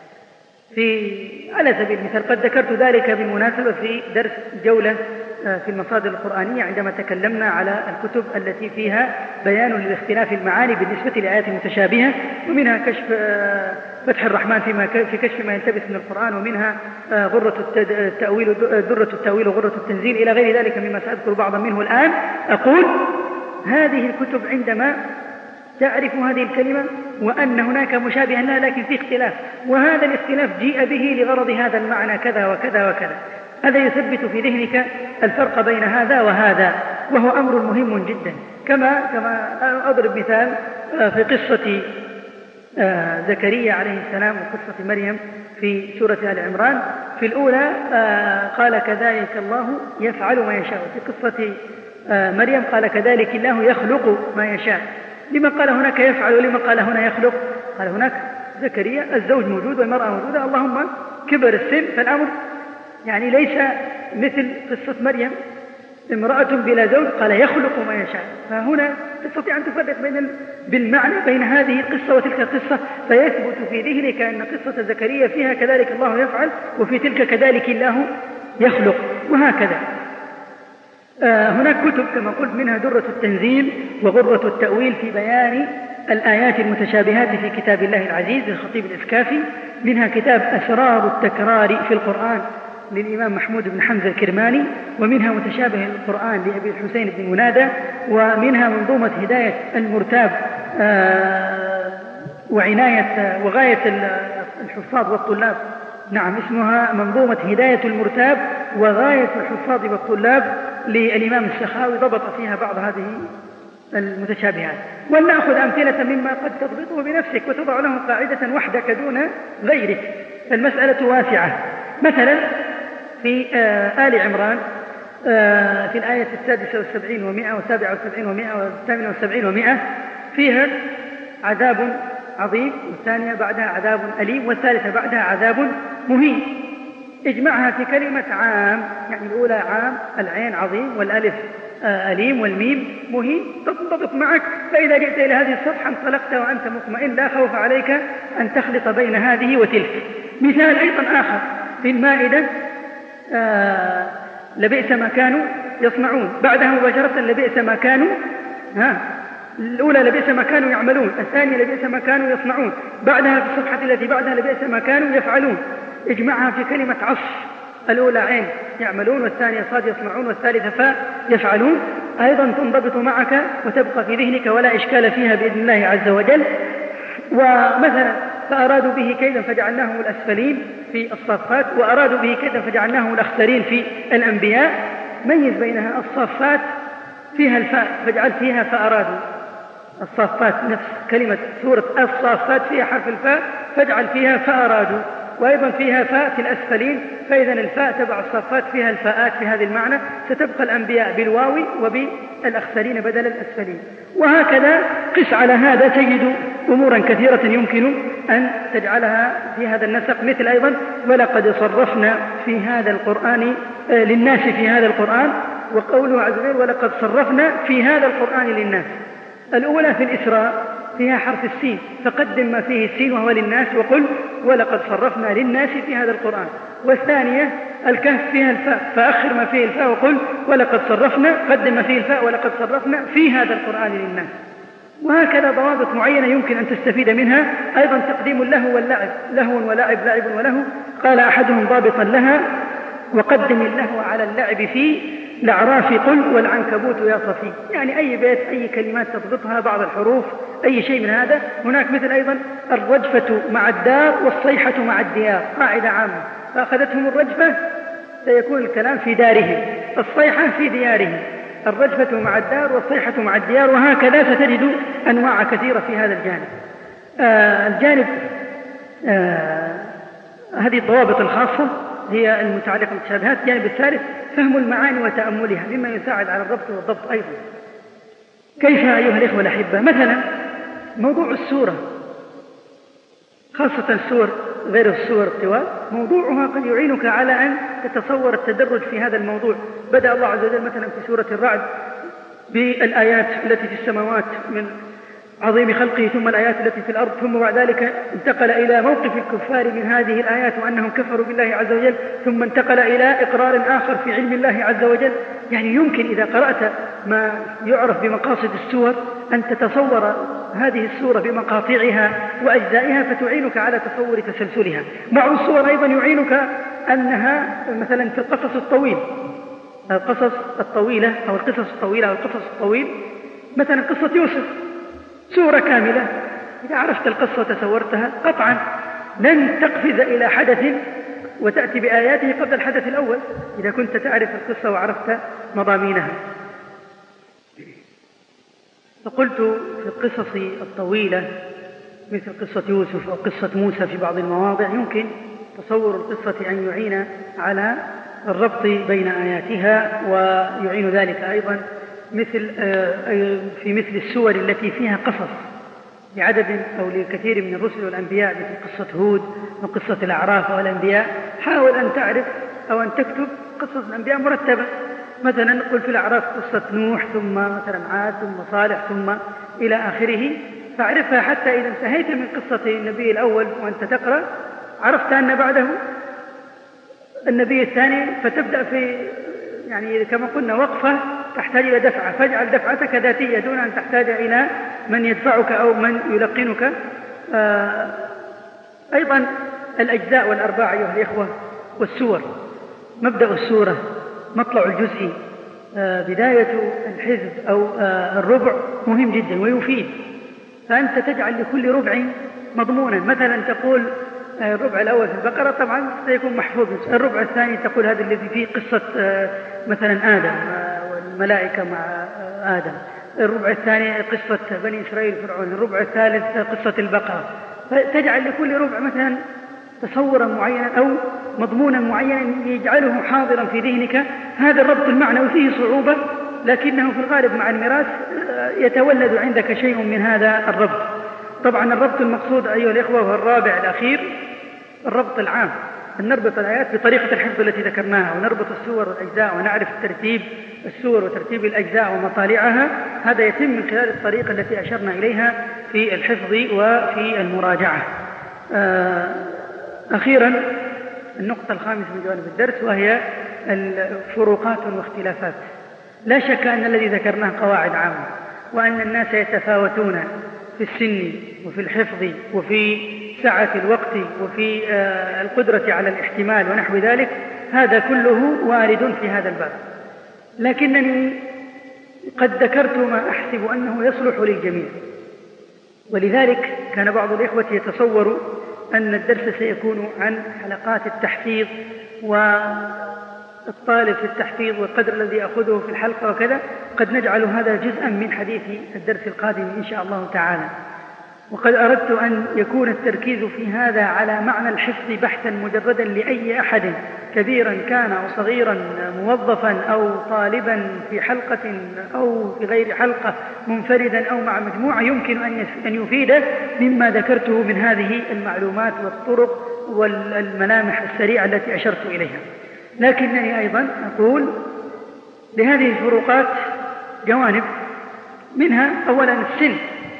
في على سبيل المثال قد ذكرت ذلك بالمناسبة في درس جولة في المصادر القرآنية عندما تكلمنا على الكتب التي فيها بيان لاختلاف المعاني بالنسبة لآيات متشابهة، ومنها كشف فتح الرحمن فيما في كشف ما يلتبس من القرآن، ومنها غرة التأويل درة التأويل وغرة التنزيل إلى غير ذلك مما سأذكر بعضا منه الآن. أقول هذه الكتب عندما تعرف هذه الكلمة وأن هناك مشابها لها لكن في اختلاف، وهذا الاختلاف جيء به لغرض هذا المعنى كذا وكذا وكذا، هذا يثبت في ذهنك الفرق بين هذا وهذا، وهو أمر مهم جدا. كما كما أضرب مثال في قصة زكريا عليه السلام وقصة مريم في سورة آل عمران. في الأولى قال كذلك الله يفعل ما يشاء، في قصة مريم قال كذلك الله يخلق ما يشاء. لما قال هناك يفعل ولما قال هنا يخلق؟ قال هناك زكريا الزوج موجود والمرأة موجودة، اللهم كبر السن، فالأمر يعني ليس مثل قصة مريم امرأة بلا زوج قال يخلق ما يشاء. فهنا تستطيع أن تفرق بين بالمعنى بين هذه القصة وتلك القصة، فيثبت في ذهنك أن قصة زكريا فيها كذلك الله يفعل وفي تلك كذلك الله يخلق، وهكذا. آه هناك كتب كما قلت منها درة التنزيل وغرة التأويل في بيان الآيات المتشابهات في كتاب الله العزيز للخطيب الإسكافي، منها كتاب أسرار التكرار في القرآن للإمام محمود بن حمزة الكرماني، ومنها متشابه القرآن لأبي الحسين بن منادى، ومنها منظومة هداية المرتاب آه وعناية وغاية الحفاظ والطلاب، نعم اسمها منظومة هداية المرتاب وغاية الحفاظ والطلاب للإمام السخاوي، ضبط فيها بعض هذه المتشابهات. ولنأخذ أمثلة مما قد تضبطه بنفسك وتضع له قاعدة وحدك دون غيرك، فالمسألة واسعة. مثلا في آل عمران في الآية السادسة والسبعين ومائة وسابعة وسبعين ومائة وثامنة وسبعين ومائة فيها عذاب عظيم، والثانية بعدها عذاب أليم، والثالثة بعدها عذاب مهين. اجمعها في كلمة عام، يعني الأولى عام العين عظيم والألف أليم والميم مهين، تنطبق معك. فإذا جئت إلى هذه الصفحة انطلقت وأنت مطمئن، لا خوف عليك أن تخلط بين هذه وتلك. مثال أيضا آخر في المائدة، آه لبئس ما كانوا يصنعون، بعدها مباشرة لبئس ما كانوا ها الأولى لبئس ما كانوا يعملون، الثانية لبئس ما كانوا يصنعون، بعدها في الصفحة التي بعدها لبئس ما كانوا يفعلون. اجمعها في كلمة عصف، الأولى عين يعملون، والثانية صاد يصنعون، والثالثة فاء يفعلون، أيضا تنضبط معك وتبقى في ذهنك ولا إشكال فيها بإذن الله عز وجل. ومثلا فأرادوا به كيدا فجعلناهم الأسفلين في الصافات، وأرادوا به كيدا فجعلناهم الأخسرين في الأنبياء. ميز بينها، الصافات فيها الفاء فاجعل فيها فأرادوا، الصافات نفس كلمة سورة الصافات فيها حرف الفاء فاجعل فيها فأرادوا، وأيضا فيها فاء في الأسفلين، فإذا الفاء تبع الصافات فيها الفاءات في هذا المعنى، ستبقى الأنبياء بالواو وبالأخسرين بدل الأسفلين. وهكذا قس على هذا تجد أمورا كثيرة يمكن أن تجعلها في هذا النسق. مثل أيضا ولقد صرفنا في هذا القرآن للناس في هذا القرآن، وقوله عز وجل ولقد صرفنا في هذا القرآن للناس. الأولى في الإسراء فيها حرف السين، فقدم ما فيه السين وهو للناس وقل ولقد صرفنا للناس في هذا القرآن. والثانية الكهف فيها الفاء، فأخر ما فيه الفاء وقل ولقد صرفنا، قدم ما فيه الفاء ولقد صرفنا في هذا القرآن للناس. وهكذا ضوابط معينة يمكن أن تستفيد منها. أيضا تقديم اللهو واللعب، لهو ولعب، لعب ولهو، قال أحدهم ضابطا لها وقدم اللهو على اللعب فيه الأعراف قل والعنكبوت يا صفي، يعني أي بيت أي كلمات تضبطها، بعض الحروف، أي شيء من هذا. هناك مثل أيضا الرجفة مع الدار والصيحة مع الديار، قاعدة عامة، فأخذتهم الرجفة سيكون الكلام في دارهم، الصيحة في ديارهم، الرجفة مع الدار والصيحة مع الديار. وهكذا ستجد أنواع كثيرة في هذا الجانب. آه الجانب آه هذه الضوابط الخاصة هي المتعلقة بالمتشابهات. الجانب الثالث فهم المعاني وتأملها، مما يساعد على الربط والضبط أيضا. كيف أيها الإخوة الأحبة؟ مثلا موضوع السورة، خاصة السور غير السور الطوال، موضوعها قد يعينك على أن تتصور التدرج في هذا الموضوع. بدأ الله عز وجل مثلا في سورة الرعد بالآيات التي في السماوات من عظيم خلقه، ثم الآيات التي في الأرض، ثم بعد ذلك انتقل إلى موقف الكفار من هذه الآيات وأنهم كفروا بالله عز وجل، ثم انتقل إلى إقرار آخر في علم الله عز وجل. يعني يمكن إذا قرأت ما يعرف بمقاصد السور أن تتصور هذه السورة بمقاطعها وأجزائها، فتعينك على تصور تسلسلها. بعض السور أيضا يعينك أنها مثلا في القصص الطويل، القصص الطويلة أو القصص الطويلة أو القصص الطويل، مثلا قصة يوسف سورة كاملة، إذا عرفت القصة وتصورتها قطعا لن تقفز إلى حدث وتأتي بآياته قبل الحدث الأول، إذا كنت تعرف القصة وعرفت مضامينها. فقلت في القصص الطويلة مثل قصة يوسف أو قصة موسى في بعض المواضع يمكن تصور القصة أن يعين على الربط بين آياتها، ويعين ذلك أيضا مثل في مثل السور التي فيها قصص لعدد أو لكثير من الرسل والأنبياء، مثل قصة هود وقصة الأعراف والأنبياء. حاول أن تعرف أو أن تكتب قصص الأنبياء مرتبة، مثلا نقول في الأعراف قصة نوح، ثم مثلا عاد، ثم صالح، ثم إلى آخره، فاعرفها حتى إذا انتهيت من قصة النبي الأول وأنت تقرأ عرفت أن بعده النبي الثاني، فتبدأ في يعني كما قلنا وقفة تحتاج إلى دفعة، فاجعل دفعتك ذاتية دون أن تحتاج إلى من يدفعك أو من يلقنك. آه أيضا الأجزاء والأرباع أيها الإخوة والسور، مبدأ السورة، مطلع الجزء، آه بداية الحزب أو آه الربع مهم جدا ويفيد، فأنت تجعل لكل ربع مضمونا. مثلا تقول الربع الأول في البقرة طبعا سيكون محفوظ، الربع الثاني تقول هذا الذي فيه قصة آه مثلا آدم والملائكة مع آه آدم، الربع الثاني قصة بني إسرائيل فرعون، الربع الثالث قصة البقرة، فتجعل لكل ربع مثلا تصورا معينا أو مضمونا معينا يجعله حاضرا في ذهنك. هذا الربط المعنوي فيه صعوبة، لكنه في الغالب مع المراس يتولد عندك شيء من هذا الربط. طبعا الربط المقصود أيها الإخوة هو الرابع الأخير، الربط العام، أن نربط الآيات بطريقة الحفظ التي ذكرناها، ونربط السور والأجزاء ونعرف ترتيب السور وترتيب الأجزاء ومطالعها. هذا يتم من خلال الطريقة التي أشرنا إليها في الحفظ وفي المراجعة. أخيرا النقطة الخامسة من جوانب الدرس، وهي الفروقات واختلافات. لا شك أن الذي ذكرناه قواعد عامة، وأن الناس يتفاوتون في السن وفي الحفظ وفي سعة الوقت وفي القدرة على الاحتمال ونحو ذلك، هذا كله وارد في هذا الباب. لكنني قد ذكرت ما أحسب أنه يصلح للجميع، ولذلك كان بعض الإخوة يتصور أن الدرس سيكون عن حلقات التحفيظ والطالب في التحفيظ والقدر الذي يأخذه في الحلقة وكذا. قد نجعل هذا جزءا من حديث الدرس القادم إن شاء الله تعالى. وقد أردت أن يكون التركيز في هذا على معنى الحفظ بحثا مجردا لأي أحد، كبيرا كان أو صغيرا، موظفا أو طالبا في حلقة أو في غير حلقة، منفردا أو مع مجموعة، يمكن أن يفيده مما ذكرته من هذه المعلومات والطرق والملامح السريعة التي أشرت إليها. لكنني أيضا أقول لهذه الفروقات جوانب، منها أولا السن.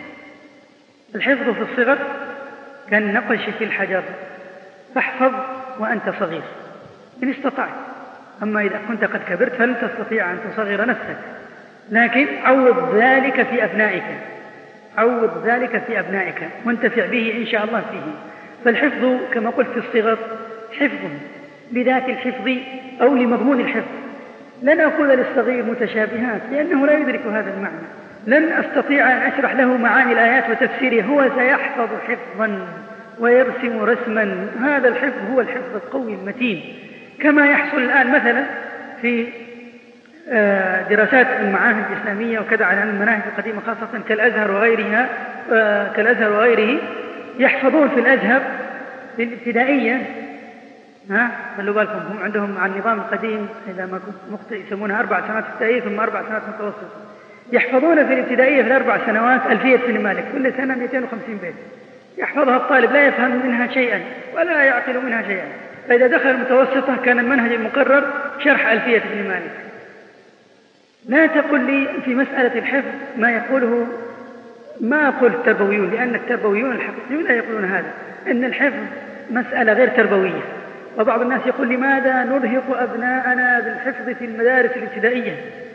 الحفظ في الصغر كالنقش في الحجر، فاحفظ وأنت صغير إن استطعت، أما إذا كنت قد كبرت فلن تستطيع أن تصغر نفسك، لكن عوض ذلك في أبنائك، عوض ذلك في أبنائك وانتفع به إن شاء الله فيه. فالحفظ كما قلت في الصغر حفظ بذات الحفظ أو لمضمون الحفظ. لن أقول للصغير متشابهات لأنه لا يدرك هذا المعنى، لن أستطيع أن أشرح له معاني الآيات وتفسيرها، هو سيحفظ حفظا ويرسم رسما. هذا الحفظ هو الحفظ القوي المتين، كما يحصل الآن مثلا في دراسات المعاهد الإسلامية وكذا على المناهج القديمة خاصة كالأزهر وغيرها، كالأزهر وغيره، يحفظون في الأزهر في الابتدائية، ها خلوا بالكم هم عندهم على النظام القديم إذا ما كنت مخطئ يسمونها أربع سنوات ابتدائية ثم أربع سنوات متوسطة. يحفظون في الابتدائية في الأربع سنوات ألفية بن مالك كل سنة مئتين وخمسين بيت، يحفظها الطالب لا يفهم منها شيئا ولا يعقل منها شيئا. فإذا دخل المتوسطة كان المنهج المقرر شرح ألفية بن مالك. لا تقل لي في مسألة الحفظ ما يقوله، ما أقول التربويون، لأن التربويون الحقيقيون لا يقولون هذا، إن الحفظ مسألة غير تربوية. وبعض الناس يقول لماذا نرهق أبناءنا بالحفظ في المدارس الابتدائية؟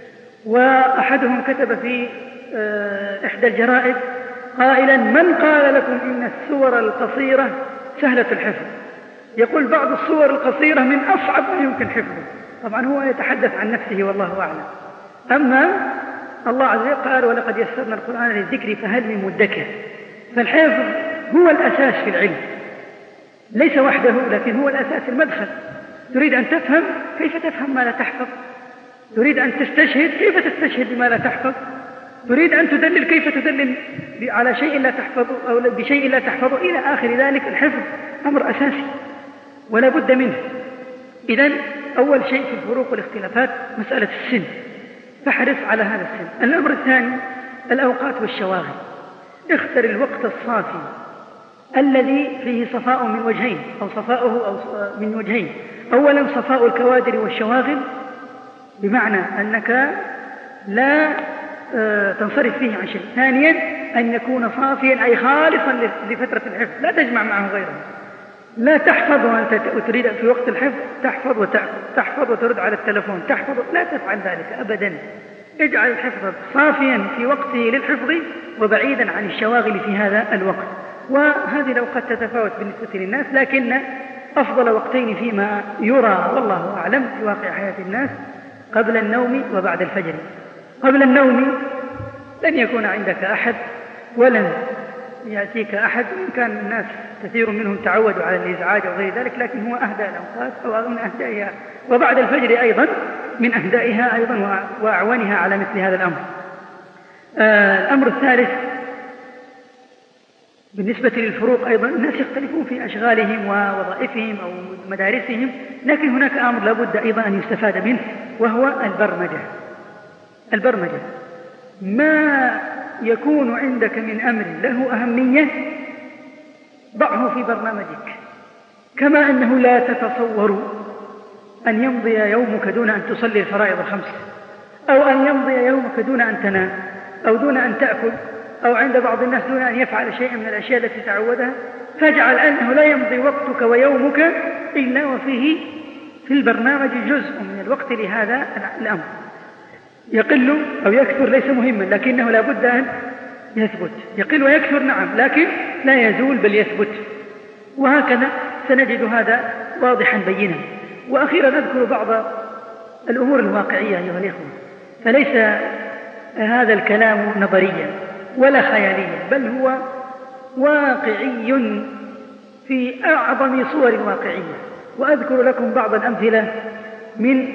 وأحدهم كتب في إحدى الجرائد قائلا: من قال لكم إن السور القصيرة سهلة الحفظ؟ يقول بعض السور القصيرة من أصعب ما يمكن حفظه. طبعا هو يتحدث عن نفسه والله أعلم. أما الله عز وجل قال: ولقد يسرنا القرآن للذكر فهل من مدكر. فالحفظ هو الأساس في العلم، ليس وحده لكن هو الأساس، المدخل. تريد أن تفهم كيف تفهم ما لا تحفظ، تريد أن تستشهد كيف تستشهد بما لا تحفظ، تريد أن تدلل كيف تدلل على شيء لا تحفظه أو بشيء لا تحفظه إلى آخر ذلك. الحفظ أمر أساسي ولا بد منه. إذن أول شيء في الفروق والاختلافات مسألة السن، فاحرص على هذا السن. الأمر الثاني الأوقات والشواغل. اختر الوقت الصافي الذي فيه صفاء من وجهين أو صفاؤه أو من وجهين. أولا صفاء الكوادر والشواغل، بمعنى أنك لا تنصرف فيه عن شيء. ثانيا أن يكون صافيا أي خالصا لفترة الحفظ، لا تجمع معه غيره. لا تحفظ وأنت تريد في وقت الحفظ تحفظ وتأخذ، تحفظ وترد على التلفون، تحفظ، لا تفعل ذلك أبدا. اجعل الحفظ صافيا في وقته للحفظ وبعيدا عن الشواغل في هذا الوقت. وهذه الأوقات تتفاوت بالنسبة للناس، لكن أفضل وقتين فيما يرى والله أعلم في واقع حياة الناس قبل النوم وبعد الفجر. قبل النوم لن يكون عندك أحد ولن يأتيك أحد، إن كان الناس كثير منهم تعودوا على الإزعاج وغير ذلك، لكن هو أهدى الأوقات أو من أهدائها. وبعد الفجر أيضا من أهدائها أيضا وأعوانها على مثل هذا الأمر. آه الأمر الثالث بالنسبة للفروق أيضا الناس يختلفون في أشغالهم ووظائفهم أو مدارسهم، لكن هناك أمر لابد أيضا أن يستفاد منه، وهو البرمجة. البرمجة ما يكون عندك من أمر له أهمية ضعه في برنامجك، كما أنه لا تتصور أن يمضي يومك دون أن تصلي الفرائض الخمس، أو أن يمضي يومك دون أن تنام، أو دون أن تأكل، أو عند بعض الناس دون أن يفعل شيئا من الأشياء التي تعودها، فاجعل أنه لا يمضي وقتك ويومك إلا وفيه في البرنامج جزء من الوقت لهذا الأمر. يقل أو يكثر ليس مهما، لكنه لا بد أن يثبت. يقل ويكثر نعم، لكن لا يزول بل يثبت. وهكذا سنجد هذا واضحا بينا. وأخيرا نذكر بعض الأمور الواقعية أيها الإخوة، فليس هذا الكلام نظريا ولا خياليا، بل هو واقعي في أعظم صور الواقعية. وأذكر لكم بعض الأمثلة من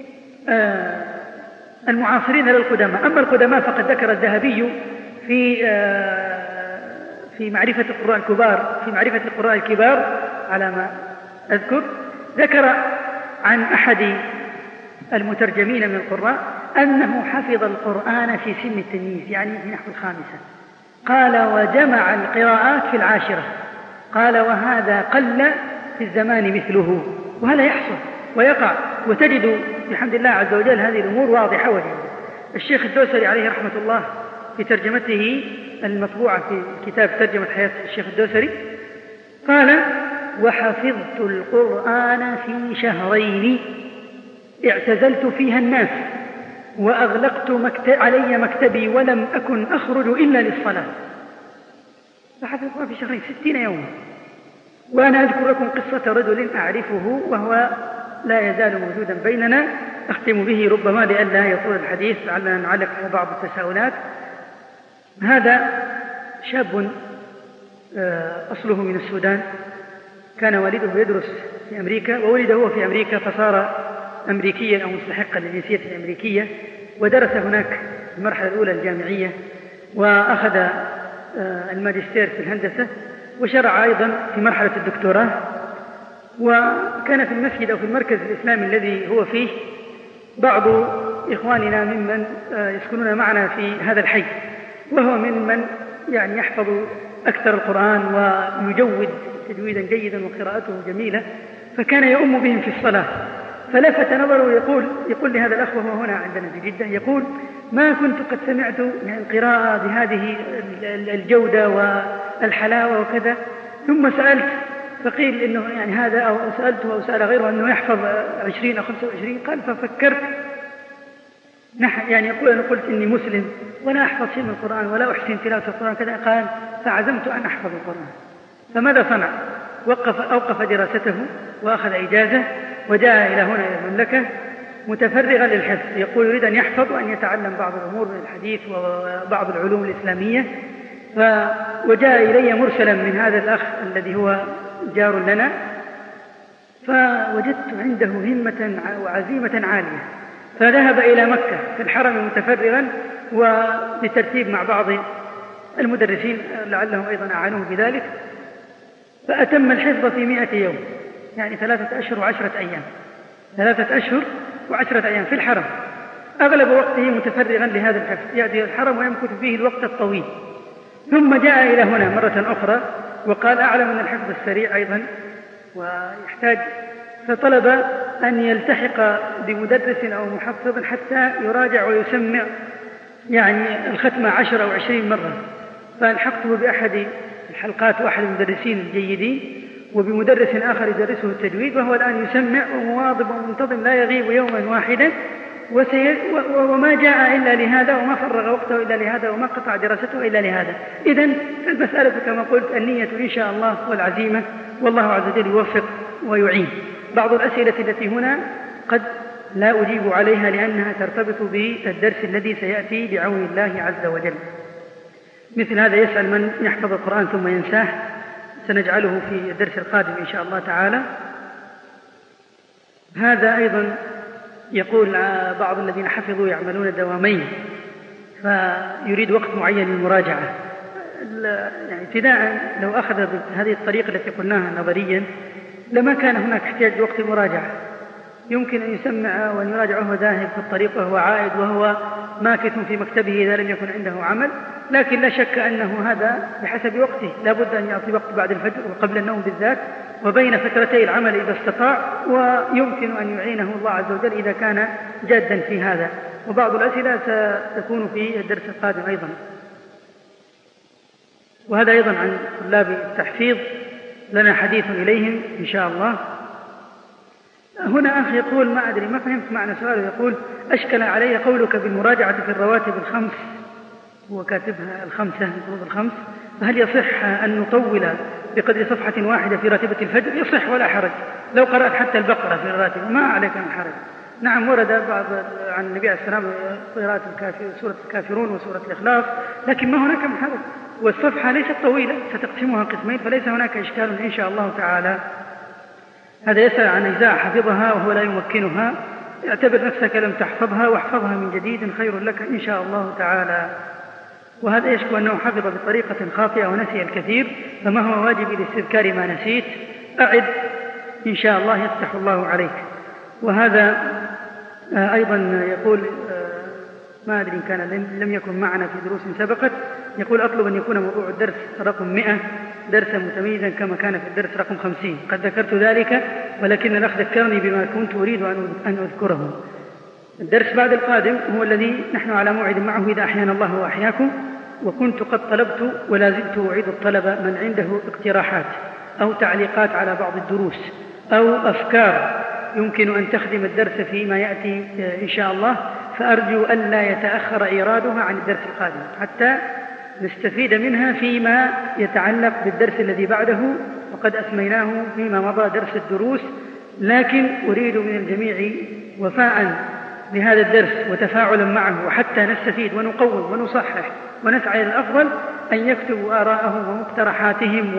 آه المعاصرين للقدماء. أما القدماء فقد ذكر الذهبي في آه في معرفة القراء الكبار في معرفة القراء الكبار على ما أذكر، ذكر عن أحد المترجمين من القراء أنه حفظ القرآن في سن التمييز، يعني في نحو الخامسة. قال: وجمع القراءات في العاشرة. قال: وهذا قل في الزمان مثله. وهذا يحصل ويقع، وتجد بحمد الله عز وجل هذه الأمور واضحة وجيدة. الشيخ الدوسري عليه رحمة الله في ترجمته المطبوعة في كتاب ترجمة حياة الشيخ الدوسري قال: وحفظت القرآن في شهرين اعتزلت فيها الناس وأغلقت مكتب علي مكتبي ولم أكن أخرج إلا للصلاة. فحفظ القرآن في شهرين ستين يوما. وأنا أذكر لكم قصة رجل أعرفه وهو لا يزال موجودا بيننا، أختم به ربما لئلا يطول الحديث، لعلنا نعلق على بعض التساؤلات. هذا شاب أصله من السودان، كان والده يدرس في أمريكا، وولد هو في أمريكا فصار أمريكيا أو مستحقا للجنسية الأمريكية، ودرس هناك المرحلة الأولى الجامعية، وأخذ الماجستير في الهندسة، وشرع أيضا في مرحلة الدكتوراه. وكان في المسجد أو في المركز الإسلامي الذي هو فيه بعض إخواننا ممن يسكنون معنا في هذا الحي، وهو ممن يعني يحفظ أكثر القرآن ويجود تجويدا جيدا وقراءته جميلة، فكان يؤم بهم في الصلاة. فلفت نظره يقول يقول لهذا الأخ وهو هنا عندنا في جدة، يقول: ما كنت قد سمعت يعني القراءة بهذه الجودة والحلاوة وكذا، ثم سألت فقيل إنه يعني هذا، أو سألته أو سأل غيره أنه يحفظ عشرين أو خمسة وعشرين. قال: ففكرت يعني يقول أنا قلت إني مسلم ولا أحفظ شيء من القرآن ولا أحسن تلاوة القرآن كذا. قال: فعزمت أن أحفظ القرآن. فماذا صنع؟ وقف أوقف دراسته وأخذ إجازة وجاء إلى هنا إلى المملكة متفرغا للحفظ. يقول يريد أن يحفظ وأن يتعلم بعض الأمور من الحديث وبعض العلوم الإسلامية. وجاء إلي مرسلا من هذا الأخ الذي هو جار لنا، فوجدت عنده همة وعزيمة عالية، فذهب إلى مكة في الحرم متفرغا وبترتيب مع بعض المدرسين لعلهم أيضا أعانوه بذلك، فأتم الحفظ في مئة يوم، يعني ثلاثة أشهر وعشرة أيام ثلاثة أشهر وعشرة أيام في الحرم، أغلب وقته متفرغا لهذا الحفظ، يأتي الحرم ويمكث فيه الوقت الطويل. ثم جاء إلى هنا مرة أخرى وقال: أعلم أن الحفظ السريع أيضا ويحتاج، فطلب أن يلتحق بمدرس أو محفظ حتى يراجع ويسمع يعني الختمة عشر أو عشرين مرة. فالحقته بأحد الحلقات وأحد المدرسين الجيدين، وبمدرس آخر يدرسه التجويد، وهو الآن يسمع ومواظب ومنتظم لا يغيب يوما واحدا، وسي... وما جاء إلا لهذا، وما فرغ وقته إلا لهذا، وما قطع دراسته إلا لهذا. إذن المسألة كما قلت النية إن شاء الله والعزيمة، والله عز وجل يوفق ويعين. بعض الأسئلة التي هنا قد لا أجيب عليها لأنها ترتبط بالدرس الذي سيأتي بعون الله عز وجل. مثل هذا يسأل من يحفظ القرآن ثم ينساه، سنجعله في الدرس القادم إن شاء الله تعالى. هذا أيضا يقول بعض الذين حفظوا يعملون دوامين فيريد وقت معين للمراجعة. يعني ابتداء لو أخذ بهذه الطريقة التي قلناها نظريا لما كان هناك احتياج لوقت مراجعة، يمكن أن يسمع وأن يراجع وهو ذاهب في الطريق وهو عائد وهو ماكث في مكتبه إذا لم يكن عنده عمل، لكن لا شك أنه هذا بحسب وقته، لا بد أن يعطي وقت بعد الفجر وقبل النوم بالذات وبين فترتي العمل إذا استطاع، ويمكن أن يعينه الله عز وجل إذا كان جادا في هذا. وبعض الأسئلة ستكون في الدرس القادم أيضا. وهذا أيضا عن طلاب التحفيظ لنا حديث إليهم إن شاء الله. هنا أخ يقول ما أدري ما فهمت معنى سؤاله، يقول أشكل علي قولك بالمراجعة في الرواتب الخمس، هو كاتبها الخمسة المفروض الخمس، فهل يصح أن نطول بقدر صفحة واحدة في راتبة الفجر؟ يصح ولا حرج لو قرأت حتى البقرة في الراتب ما عليك من حرج. نعم ورد بعض عن النبي عليه السلام قراءة سورة الكافرون وسورة الإخلاص، لكن ما هناك من حرج، والصفحة ليست طويلة ستقسمها قسمين فليس هناك إشكال إن شاء الله تعالى. هذا يسأل عن أجزاء حفظها وهو لا يمكنها، اعتبر نفسك لم تحفظها واحفظها من جديد خير لك إن شاء الله تعالى. وهذا يشكو أنه حفظ بطريقة خاطئة ونسي الكثير، فما هو واجب لاستذكار ما نسيت؟ أعد إن شاء الله يفتح الله عليك. وهذا أيضا يقول ما أدري إن كان لم يكن معنا في دروس سبقت، يقول أطلب أن يكون موضوع الدرس رقم مئة درسا متميزا كما كان في الدرس رقم خمسين. قد ذكرت ذلك ولكن الأخ ذكرني بما كنت أريد أن أذكره. الدرس بعد القادم هو الذي نحن على موعد معه إذا أحيانا الله وأحياكم، وكنت قد طلبت ولا زلت أعيد الطلب من عنده اقتراحات أو تعليقات على بعض الدروس أو أفكار يمكن أن تخدم الدرس فيما يأتي إن شاء الله، فأرجو أن لا يتأخر إيرادها عن الدرس القادم حتى نستفيد منها فيما يتعلق بالدرس الذي بعده، وقد أسميناه فيما مضى درس الدروس. لكن أريد من الجميع وفاء لهذا الدرس وتفاعلا معه، وحتى نستفيد ونقوم ونصحح ونسعى إلى الأفضل أن يكتبوا آراءهم ومقترحاتهم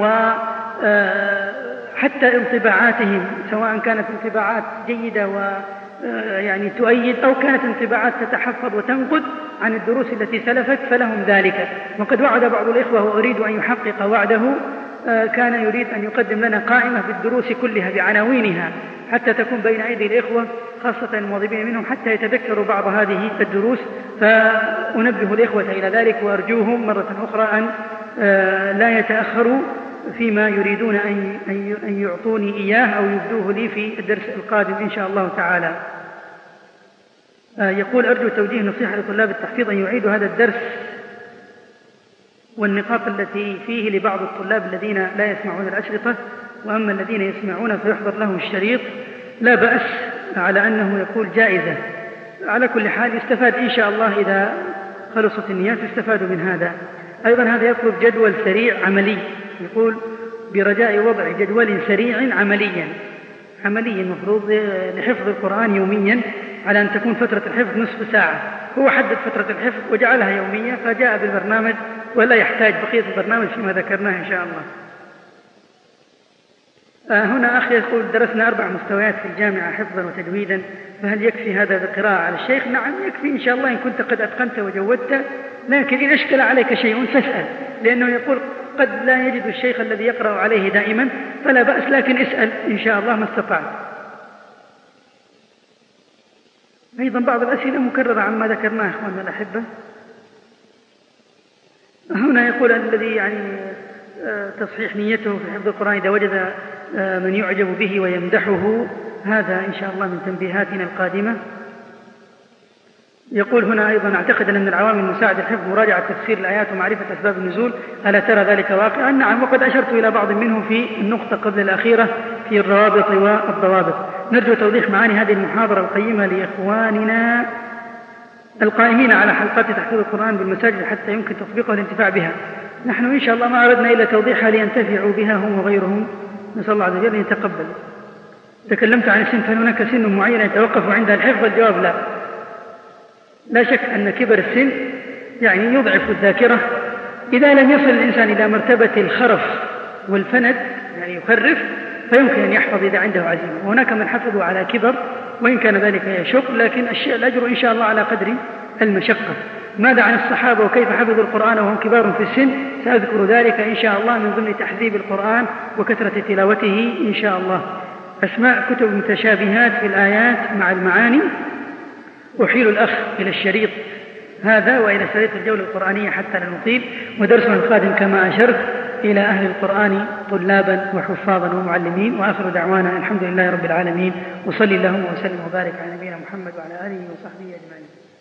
وحتى انطباعاتهم، سواء كانت انطباعات جيدة و يعني تؤيد أو كانت انطباعات تتحفظ وتنقد عن الدروس التي سلفت فلهم ذلك. وقد وعد بعض الإخوة وأريد أن يحقق وعده، كان يريد أن يقدم لنا قائمة بالدروس كلها بعناوينها حتى تكون بين أيدي الإخوة خاصة المواظبين منهم حتى يتذكروا بعض هذه الدروس، فأنبه الإخوة إلى ذلك وأرجوهم مرة أخرى أن لا يتأخروا فيما يريدون أن يعطوني إياه أو يبدوه لي في الدرس القادم إن شاء الله تعالى. يقول أرجو توجيه نصيحة لطلاب التحفيظ أن يعيدوا هذا الدرس والنقاط التي فيه لبعض الطلاب الذين لا يسمعون الأشرطة، وأما الذين يسمعون فيحضر لهم الشريط. لا بأس على أنه يقول جائزة، على كل حال يستفاد إن شاء الله إذا خلصت النيات يستفاد من هذا. أيضا هذا يطلب جدول سريع عملي، يقول برجاء وضع جدول سريع عمليا عمليا مفروض لحفظ القرآن يوميا، على أن تكون فترة الحفظ نصف ساعة. هو حدد فترة الحفظ وجعلها يومية فجاء بالبرنامج ولا يحتاج بقية البرنامج فيما ذكرناه إن شاء الله. آه هنا أخي يقول درسنا أربع مستويات في الجامعة حفظا وتجويدا، فهل يكفي هذا بالقراءة على الشيخ؟ نعم يكفي إن شاء الله إن كنت قد أتقنت وجودت، لكن إن أشكل عليك شيء فاسأل، لأنه يقول قد لا يجد الشيخ الذي يقرأ عليه دائما، فلا بأس لكن اسأل إن شاء الله ما استطعت. أيضا بعض الأسئلة مكررة عما ذكرناه إخواننا الأحبة. هنا يقول الذي يعني تصحيح نيته في حفظ القرآن إذا وجد من يعجب به ويمدحه، هذا إن شاء الله من تنبيهاتنا القادمة. يقول هنا أيضا أعتقد أن من العوامل المساعدة الحفظ مراجعة تفسير الآيات ومعرفة أسباب النزول، ألا ترى ذلك واقعا؟ نعم، وقد أشرت إلى بعض منه في النقطة قبل الأخيرة في الروابط والضوابط. نرجو توضيح معاني هذه المحاضرة القيمة لإخواننا القائمين على حلقات تحفيظ القرآن بالمساجد حتى يمكن تطبيقها والانتفاع بها. نحن إن شاء الله ما أردنا إلا توضيحها لينتفعوا بها هم وغيرهم، نسأل الله عز وجل أن يتقبل. تكلمت عن السن، فهل هناك سن معين يتوقف عندها الحفظ؟ الجواب لا. لا شك أن كبر السن يعني يضعف الذاكرة، إذا لم يصل الإنسان إلى مرتبة الخرف والفند يعني يخرف فيمكن أن يحفظ إذا عنده عزيمة، وهناك من حفظوا على كبر وإن كان ذلك يشق، لكن الأجر إن شاء الله على قدر المشقة. ماذا عن الصحابة وكيف حفظوا القرآن وهم كبار في السن؟ سأذكر ذلك إن شاء الله من ضمن تحذيب القرآن وكثرة تلاوته إن شاء الله. أسماء كتب متشابهات في الآيات مع المعاني. أحيل الأخ إلى الشريط هذا وإلى شريط الجولة القرآنية حتى لا نطيل، ودرسنا القادم كما أشرت إلى أهل القرآن طلابا وحفاظا ومعلمين. وآخر دعوانا الحمد لله رب العالمين، وصلي اللهم وسلم وبارك على نبينا محمد وعلى آله وصحبه أجمعين.